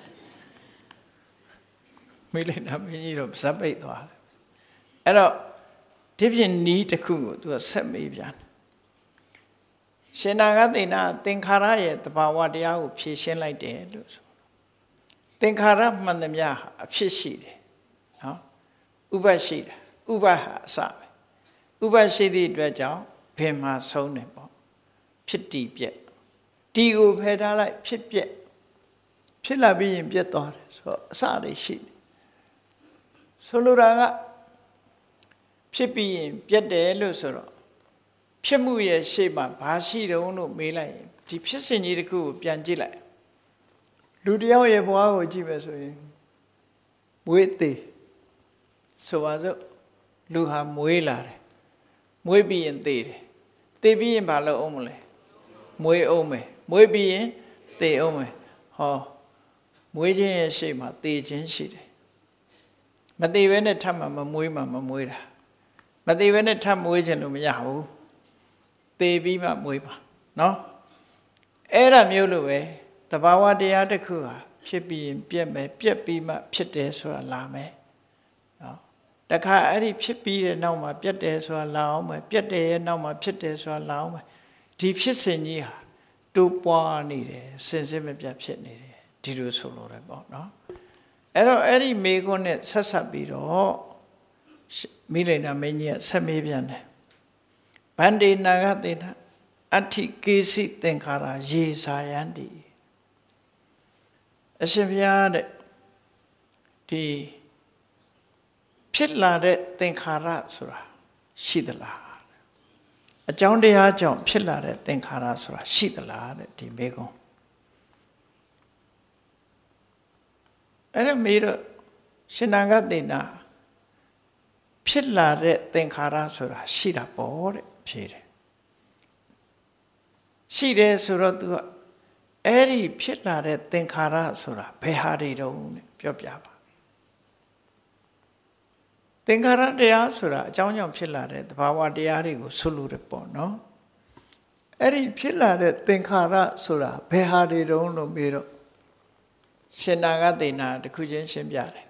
မိလိန်နာမင်းကြီးတော့ပါးစပ်ပိတ်သွားတယ်အဲ့တော့ဒီဖြင့်နီးတစ်ခုကိုသူကဆက်မေးပြန်တယ်ရှင်နာဂသေနာသင်္ခါရရဲ့တဘာဝတရားကိုဖြေရှင်းလိုက်တယ်လို့ဆိုသင်္ခါရမှန်သမျှအဖြစ်ရှိတယ်နော်ဥပ္ပရှိတယ်ဥပ္ပဟာအစပဲဥပ္ပရှိသည့်အတွက်ကြောင့်ဘယ်မှာဆုံးတယ်ပေါ့ဖြစ်တည်ပြက်ဒီကိုဖယ်ထားလိုက်ဖြစ်ပြက်ဖြစ်လာပြီးရင်ပြက်သွားတယ်ဆိုတော့အစတွေရှိတယ်ဆိုလိုတာကဖြစ်ပြီးရင်ပြက်တယ်လို့ဆိုတော့ဖြစ်မှုရဲ့ရှေ့မှာဘာရှိတုံးလို့မေးလိုက်ရင်ဒီဖြစ်စဉ်ကြီးတစ်ခုကိုပြန်ကြည့်လိုက်လူတယောက်ရဲ့ဘဝကိုကြည့်ပဲဆိုရင်မွေးသေးဆိုပါစို့လူဟာမွေးလာတယ်မွေးပြီးရင်သေတယ်သေပြီးရင်ဘာလုပ်အောင်မလဲမွေးအောင်မယ်မွေးပြီးရင်သေအောင်မယ်ဟောမွေးခြင်းရဲ့ရှေ့မှာသေခြင်းရှိတယ်မသေဘဲနဲ့ထပ်မှမမွေးမှမမွေးတာမသေဘဲနဲ့ထပ်မွေးခြင်းလို့မရဘူးသေပြီးမှမွေးပါနော်အဲ့ဒါမျိုးလိုပဲတဘာဝတရားတစ်ခုဟာဖြစ်ပြီးရင်ပြက်မယ်ပြက်ပြီးမှဖြစ်တယ်ဆိုတာလာမယ်နော်တခါအဲ့ဒီဖြစ်ပြီးတဲ့နောက်မှာပြက်တယ်ဆိုတာလာအောင်မယ်ပြက်တယ်ရဲ့နောက်မှာဖြစ်တယ်ဆိုတာလာအောင်မယ်ဒီဖြစ်စဉ်ကြီးဟာတိုးပွားနေတယ်စင်စစ်မပြတ်ဖြစ်နေတယ်ဒီလိုဆိုလိုတယ်ပေါ့နော်အဲ့တော့အဲ့ဒီမေခွန်းနဲ့ဆက်ဆက်ပြီးတော့မိလိန်နာမင်းကြီးကဆက်မေးပြန်တယ်ဗန္ဒေနာဂသေနအဋ္ဌိကေစီသင်္ခါရရေစာယန္တိအရှင်ဘုရားတဲ့ဒီဖြစ်လာတဲ့သင်္ခါရဆိုတာရှိသလားအကြောင်းတရားကြောင့်ဖြစ်လာတဲ့သင်္ခါရဆိုတာရှိသလားတဲ့ဒီမေကုံအဲ့ဒါမေးတော့ရှင်နာဂသေနာဖြစ်လာတဲ့သင်္ခါရဆိုတာရှိတာပေါ့တဲ့ဖြေတယ်ရှိတယ်ဆိုတော့ तू ကအဲ့ဒီဖြစ်လာတဲ့သင်္ခါရဆိုတာဘယ်ဟာတွေတုံးနဲ့ပြောပြပါသင်္ခါရတရားဆိုတာအကြောင်းကြောင့်ဖြစ်လာတဲ့သဘာဝတရားတွေကိုဆိုလိုတယ်ပေါ့နော်အဲ့ဒီဖြစ်လာတဲ့သင်္ခါရဆိုတာဘယ်ဟာတွေတုံးလို့မေးတော့ရှင်နာဂသေနာတခုချင်းရှင်းပြတယ်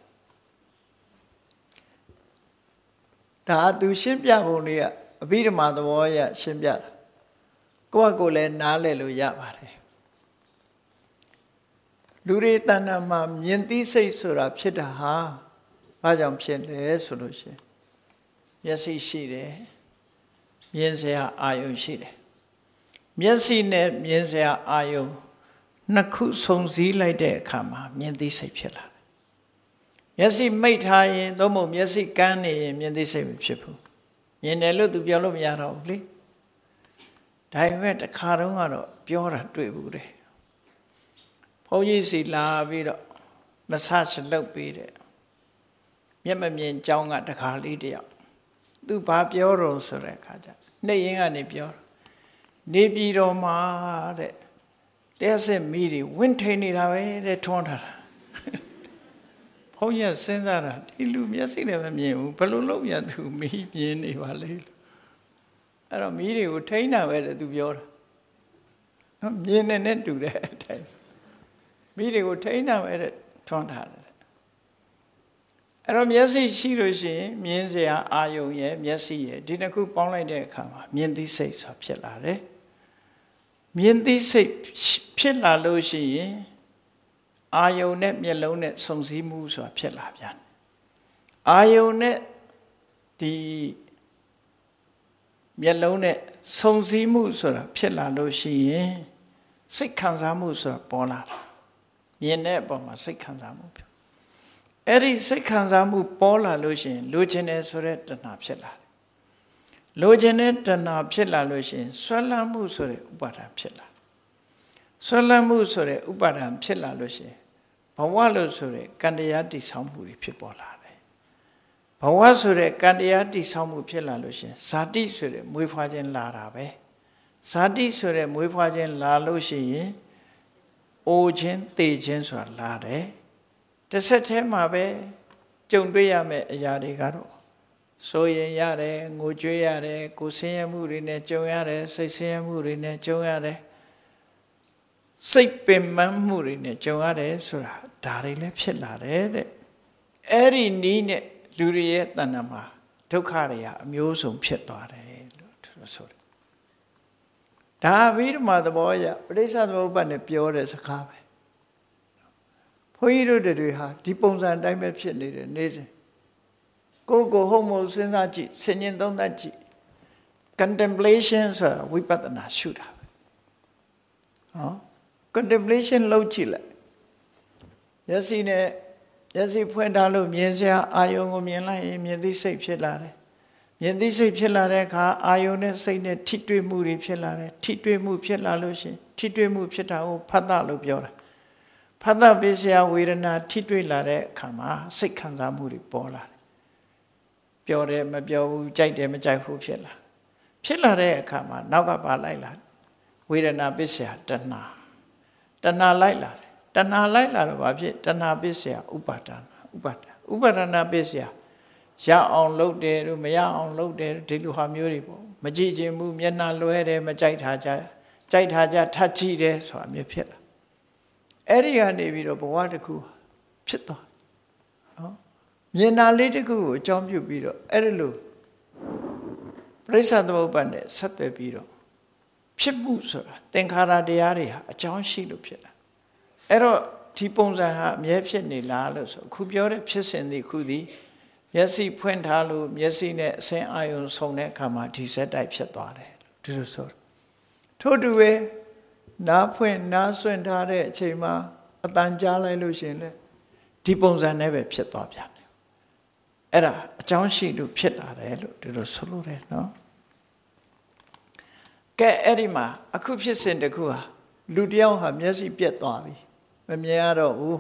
ဒါသူရှင်းပြပုံလေးကအဘိဓမ္မာသဘောအရရှင်းပြတာကိုယ့်ကိုယ်လည်းနားလည်လို့ရပါတယ်လူတွေတဏ္ဍာမှာမြင်သိစိတ်ဆိုတာဖြစ်တာဟာဘာကြောင့်ဖြစ်လဲဆိုလို့ရှိရင်မျက်စိရှိတယ်မြင်စရာအာယုံရှိတယ်မျက်စိနဲ့မြင်စရာအာယုံနှစ်ခုစုံစည်းလိုက်တဲ့အခါမှာမြင်သိစိတ်ဖြစ်လာတယ်မျက်စိမိတ်ထားရင်သို့မဟုတ်မျက်စိကန်းနေရင်မြင်သိစိတ်မဖြစ်ဘူးမြင်တယ်လို့သူပြောလို့မရတော့ဘူးလေဒါပေမဲ့တခါတော့ကတော့ပြောတာတွေ့ဘူးတယ်ဘုန်းကြီးစီလာပြီးတော့မဆချလုပ်ပေးတယ်မျက်မမြင်ကြောင်းကတခါလေးတယောက်သူဘာပြောတော့ဆိုတဲ့အခါကျနှိပ်ရင်းကနေပြောနေပြည်တော်မှာတဲ့တရားစစ်မိတွေဝင့်ထိန်နေတာပဲတဲ့ထွန်းထားတာဘုန်းကြီးစဉ်းစားတာဒီလူမျက်စိနဲ့မမြင်ဘူးဘယ်လိုလုပ်ရသူမိမြင်နေပါလေအဲ့တော့မိတွေကိုထိန်းတာပဲတဲ့သူပြောတာနော်မြင်နေတူတဲ့အတိုင်းမိတွေကိုထိန်းတာပဲတဲ့ထွန်းထားတယ်အဲ့တော့မျက်စိရှိလို့ရှိရင်မြင်စရာအာယုံရဲ့မျက်စိရဲ့ဒီနှစ်ခုပေါင်းလိုက်တဲ့အခါမှာမြင်သိစိတ်ဆိုတာဖြစ်လာတယ်မြင်သိစိတ်ဖြစ်လာလို့ရှိရင်အာယုံနဲ့မျက်လုံးနဲ့စုံစည်းမှုဆိုတာဖြစ်လာပြန်အာယုံနဲ့ဒဒီမျက်လုံးနဲ့စုံစည်းမှုဆိုတာဖြစ်လာလို့ရှိရင်စိတ်ခံစားမှုဆိုတာပေါ်လာတာမြင်တဲ့အပေါ်မှာစိတ်ခံစားမှုဖြစ်အဲ့ဒီစိတ်ခံစားမှုပေါ်လာလို့ရှိရင်လိုချင်တယ်ဆိုတဲ့တဏှာဖြစ်လာတယ်လိုချင်တဲ့တဏှာဖြစ်လာလို့ရှိရင်ဆွဲလန်းမှုဆိုတဲ့ဥပါဒံဖြစ်လာဆွဲလန်းမှုဆိုတဲ့ဥပါဒံဖြစ်လာလို့ရှိရင်ဘဝလို့ဆိုတဲ့ကံတရားတည်ဆောက်မှုတွေဖြစ်ပေါ်လာတယ်ဘဝဆိုတဲ့ကံတရားတည်ဆောက်မှုဖြစ်လာလို့ရှိရင်ဇာတိဆိုတဲ့မွေးဖွားခြင်းလာတာပဲဇာတိဆိုတဲ့မွေးဖွားခြင်းလာလို့ရှိရင်အိုခြင်းသေခြင်းဆိုတာလာတယ်တစ်ဆက်တည်းမှာပဲကြုံတွေ့ရမယ့်အရာတွေကတော့ဆိုရင်ရတယ်ငိုကြွေးရတယ်ကိုယ်ဆင်းရဲမှုတွေနဲ့ကြုံရတယ်စိတ်ဆင်းရဲမှုတွေနဲ့ကြုံရတယ်စိတ်ပင်ပန်းမှုတွေနဲ့ကြုံရတယ်ဆိုတာဒါတွေလည်းဖြစ်လာတယ်တဲ့အဲ့ဒီနီးနဲ့လူတွေရဲ့တဏ္ဍာမှာဒုက္ခတွေကအမျိုးစုံဖြစ်သွားတယ်လို့သူတို့ဆိုတယ်ဒါအဘိဓမ္မာသဘောအရပဋိစ္စသမုပ္ပါဒ်နဲ့ပြောတဲ့စကားပဲဘုန်းကြီးတို့တွေဟာဒီပုံစံအတိုင်းပဲဖြစ်နေတယ်နေစဉ်ကိုယ်ဟုတ်မဟုတ်စဉ်းစားကြည့်ဆင်ញင်သုံးသပ်ကြည့် contemplation ဆိုတာဝိပဿနာရှုတာပဲဟော contemplation လုပ်ကြည့်လိုက်မျက်စိနဲ့မျက်စိဖွင့်ထားလို့မြင်စရာအာယုံကိုမြင်လိုက်ရင်မြင်သိစိတ်ဖြစ်လာတယ်မြင်သိစိတ်ဖြစ်လာတဲ့အခါအာယုံနဲ့စိတ်နဲ့ထိတွေ့မှုတွေဖြစ်လာတယ်ထိတွေ့မှုဖြစ်လာလို့ရှိရင်ထိတွေ့မှုဖြစ်တာကိုဖတ်တာလို့ပြောတာဖတ်တာပစ္စယဝေဒနာထိတွေ့လာတဲ့အခါမှာစိတ်ခံစားမှုတွေပေါ်လာတယ်ပြောတယ်မပြောဘူးကြိုက်တယ်မကြိုက်ဘူးဖြစ်လာတဲ့အခါမှာနောက်ကပါလိုက်လာဝေဒနာပစ္စယတဏှာလိုက်လာတယ်တဏှာလိုက်လာတော့ဘာဖြစ်တဏှာပစ္စယဥပါဒနာပစ္စယရအောင်လုပ်တယ်တို့မရအောင်လုပ်တယ်ဒီလိုဟာမျိုးတွေပေါ့မကြည့်ခြင်းမှုမျက်နှာလွဲတယ်မကြိုက်တာကြထပ်ကြည့်တယ်ဆိုတာမျိုးဖြစ်လာအဲ့ဒီကနေပြီးတော့ဘဝတစ်ခုဖြစ်သွားနော်မြင်တာလေးတစ်ခုကိုအကြောင်းပြုပြီးတော့အဲ့ဒီလိုပရိစ္ဆသမုပ္ပါဒ်နဲ့ဆက်သွယ်ပြီးတော့ဖြစ်မှုဆိုတာသင်္ခါရတရားတွေဟာအကြောင်းရှိလို့ဖြစ်တာအဲ့တော့ဒီပုံစံဟာအမြဲဖြစ်နေလားလို့ဆိုအခုပြောတဲ့ဖြစ်စဉ်ဒီခုဒီမျက်စိဖွင့်ထားလို့မျက်စိနဲ့အစင်းအာယုံဆုံတဲ့အခါမှာဒီစက်တိုက်ဖြစ်သွားတယ်လို့ဒီလိုဆိုထို့တူပဲနားဖွင့်နားဆွင့်ထားတဲ့အချိန်မှာအတန်ကြားလိုက်လို့ရှင်လေဒီပုံစံနဲ့ပဲဖြစ်သွားပြန်တယ်အဲ့ဒါအကြောင်းရှိလို့ဖြစ်လာတယ်လို့ဒီလိုဆိုလို့တယ်နော်ကဲအဲ့ဒီမှာအခုဖြစ်စဉ်တစ်ခုဟာလူတယောက်ဟာမျက်စိပြက်သွားပြီမမြင်ရတော့ဘူး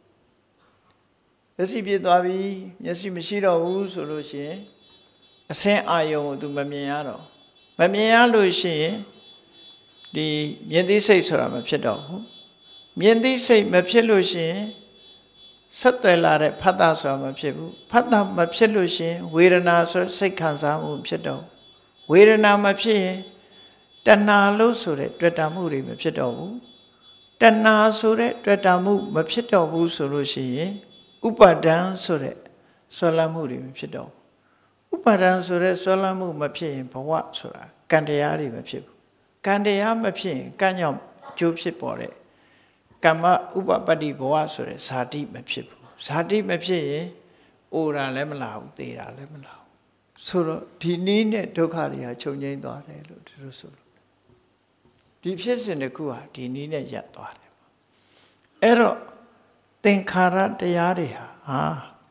မျက်စိပြက်သွားပြီမျက်စိမရှိတော့ဘူးဆိုလို့ရှိရင်အစင်းအာယုံကို तू မမြင်ရတော့မမြင်ရလို့ရှိရင်ဒီမြင်သိစိတ်ဆိုတာမဖြစ်တော့ဘူးမြင်သိစိတ်မဖြစ်လို့ရှိရင်ဆက်သွယ်လာတဲ့ဖတ်တာဆိုတာမဖြစ်ဘူးဖတ်တာမဖြစ်လို့ရှိရင်ဝေဒနာဆိုစိတ်ခံစားမှုဖြစ်တော့ဝေဒနာမဖြစ်ရင်တဏှာလို့ဆိုတဲ့တွေ့တာမှုတွေမဖြစ်တော့ဘူးတဏှာဆိုတဲ့တွေ့တာမှုမဖြစ်တော့ဘူးဆိုလို့ရှိရင်ဥပါဒံဆိုတဲ့ဆွဲလန်းမှုတွေမဖြစ်တော့ဘူးဥပါဒံဆိုတဲ့ဆွဲလန်းမှုမဖြစ်ရင်ဘဝဆိုတာကံတရားတွေမဖြစ်ဘူးကံတရားမဖြစ်ရင်ကံကြောင့်ကျိုးဖြစ်ပေါ်တဲ့ကမ္မဥပပတ္တိဘဝဆိုတဲ့ဇာတိမဖြစ်ဘူးဇာတိမဖြစ်ရင်အိုတာလည်းမလာဘူးသေတာလည်းမလာဘူးဆိုတော့ဒီနည်းနဲ့ဒုက္ခတွေဟာချုပ်ငြိမ်းသွားတယ်လို့ဒီလိုဆိုလို့ဒီဖြစ်စဉ်တစ်ခုဟာဒီနည်းနဲ့ရပ်သွားတယ်အဲ့တော့သင်္ခါရတရားတွေဟာ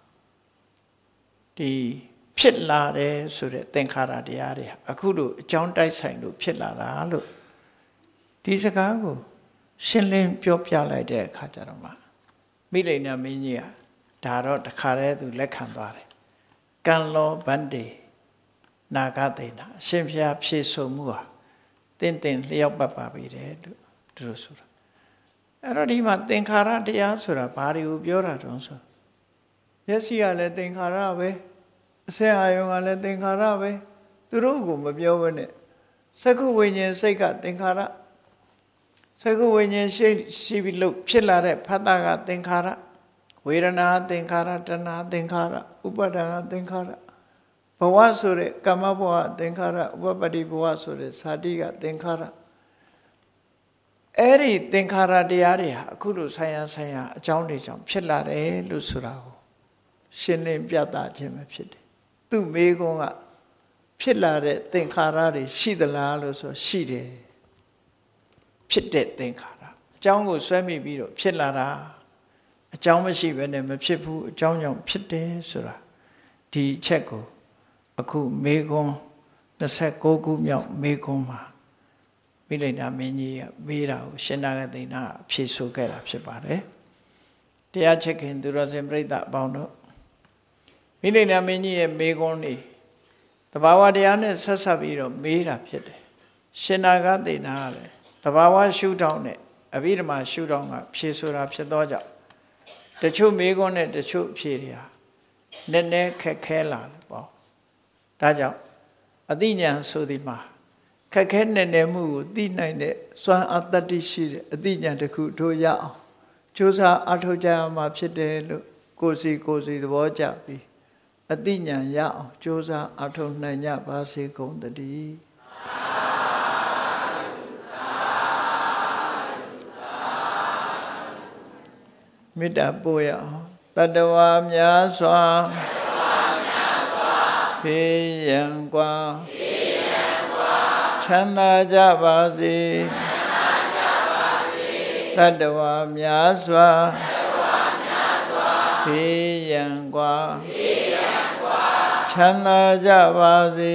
ဒီဖြစ်လာတယ်ဆိုတဲ့သင်္ခါရတရားတွေဟာအခုလိုအကြောင်းတိုက်ဆိုင်လို့ဖြစ်လာတာလို့ဒီစကားကိုရှင်းလင်းပြောပြလိုက်တဲ့အခါကျတော့မှမိလိန်နာမင်းကြီးဟာဒါတော့တခါတည်းသူလက်ခံသွားတယ်ကံလောဗန္တေနာဂသေနာအရှင်ဘုရားဖြည့်ဆိုမှုဟာတင်လျောက်ပတ်ပါပြီတဲ့လို့သူတို့ဆိုတာအဲ့တော့ဒီမှာသင်္ခါရတရားဆိုတာဘာတွေကိုပြောတာတုံးဆိုမျက်စိကလည်းသင်္ခါရပဲအစအာယုံကလည်းသင်္ခါရပဲသူတို့ကိုမပြောဘဲနဲ့သက္ကုဝိညာဉ်စိတ်ကသင်္ခါရသက္ကုဝိညာဉ်ရှိပြီလို့ဖြစ်လာတဲ့ဖတ်တာကသင်္ခါရဝေဒနာသင်္ခါရတဏှာသင်္ခါရဥပါဒနာသင်္ခါရဘဝဆိုတဲ့ကမ္မဘဝသင်္ခါရဥပပတ္တိဘဝဆိုတဲ့ဇာတိကသင်္ခါရအဲ့ဒီသင်္ခါရတရားတွေဟာအခုလိုဆိုင်ရာအကြောင်းတွေကြောင့်ဖြစ်လာတယ်လို့ဆိုတာကိုရှင်းလင်းပြသခြင်းပဲဖြစ်တယ်သူ့မိကုံကဖြစ်လာတဲ့သင်္ခါရတွေရှိသလားလို့ဆိုရှိတယ်ဖြစ်တဲ့သင်္ခါရအကြောင်းကိုဆွဲမိပြီးတော့ဖြစ်လာတာအကြောင်းမရှိဘဲနဲ့မဖြစ်ဘူးအကြောင်းကြောင့်ဖြစ်တယ်ဆိုတာဒီအချက်ကိုအခုမိကုံ29ခုမြောက်မိကုံမှာမိလိန်နာမင်းကြီးကမေးတာကိုရှင်နာဂသိဏဖြေဆိုခဲ့တာဖြစ်ပါတယ်တရားချက်ခင်သူတော်စင်ပြိဿအပေါင်းတို့မိလိန်နာမင်းကြီးရဲ့မေကုံနေတဘာဝတရားနဲ့ဆက်ဆက်ပြီးတော့မေးတာဖြစ်တယ်ရှင်နာဂသိဏကလည်းတဘာဝရှုထောင့်နဲ့အဘိဓမ္မာရှုထောင့်ကဖြေဆိုတာဖြစ်သောကြောင့်တချို့မေကုံနဲ့တချို့ဖြေတွေဟာနည်းနည်းခက်ခဲလာတယ်ပေါ့ဒါကြောင့်အသိဉာဏ်ဆိုဒီမှာခက်ခဲနေနေမှုကိုသိနိုင်တဲ့စွမ်းအားတတ္တိရှိတဲ့အသိဉာဏ်တစ်ခုတို့ရအောင်ကြိုးစားအထောက်ကြရမှာဖြစ်တယ်လို့ကိုယ်စီသဘောကျပြီးအသိဉာဏ်ရအောင်ကြိုးစားအထောက်နိုင်ကြပါစေကုန်သတည်းမေတ္တာပို့ရအောင်တတ္တဝါများစွာဖေးရန်กว่าချမ်းသာကြပါစေတတ္တဝါများစွာဖေးရန်กว่าချမ်းသာကြပါစေ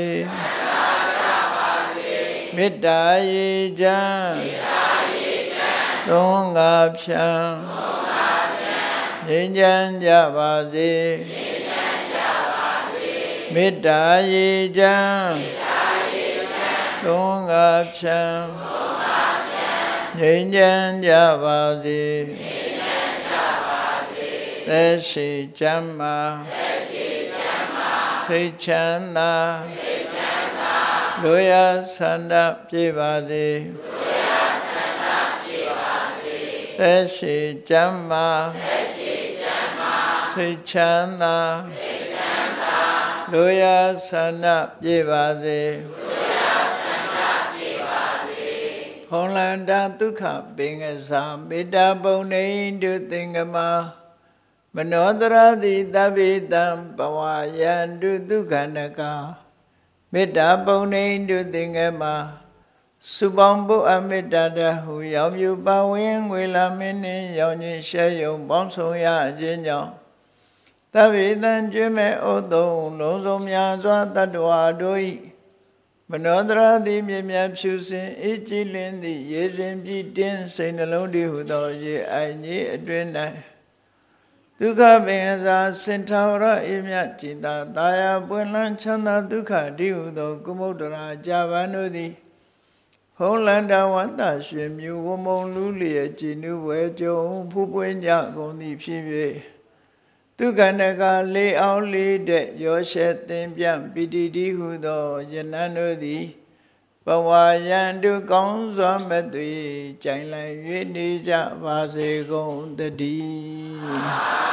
မေတ္တာရေချမ်းသုံးငါဖြံငြိမ်းချမ်းကြပါစေမေတ္တာရေချမ်းသုံးငါဖြံငြိမ်းချမ်းကြပါစေသက်ရှိချမ်းသာစိတ်ချမ်းသာလူရဆန္ဒပြေပါစေသက်ရှိချမ်းသာစိတ်ချမ်းသာလူရဆန္ဒပြေပါစေဖုံလန္တာဒုက္ခပင်္ဂစာမေတ္တာပုံနေတုသင်္ကမမနောတရတိတဗ္ဗေတံဘဝယန္တုဒုက္ခနကမေတ္တာပုံနေတုသင်္ကမစုပေါင်းဖို့အမေတ္တာတဟုရောင်မြူပါဝင်ငွေလာမင်းနှင့်ရောင်ချင်းရှဲယုံပေါင်းဆောင်ရခြင်းကြောင့်တဗ္ဗေတံကျွေးမဲ့ဩသုံးလုံးစုံများစွာတတ္တဝါတို့၏မနောတရတိမြင်မြတ်ဖြူစင်အေးကြည်လင်းသည့်ရေစဉ်ပြည့်တင်းစိတ်နှလုံးတည်ဟုသောရေအိုင်ကြီးအတွင်၌ဒုက္ခပင်စာစင်ထာဝရအေမြတ်จิตတာယာပွင့်လန်းချမ်းသာဒုက္ခတည်ဟုသောကုမုဒ္ဒရာဇာဗန်တို့သည်ဖုံးလန္တာဝန္တရွှင်မြူဝမုံလူလျက်ကြည်နုဝဲကြုံဖူးပွင့်ကြကုန်သည်ဖြစ်၍ဒုက္ခနကလေးအောင်လေးတဲ့ရောရှဲသင်ပြပိတိတိဟုသောယနန်တို့သည်ဘဝယံတုကောင်းစွာမဲ့သွေကြိုင်လိုက်၍နေကြပါစေကုန်တည်း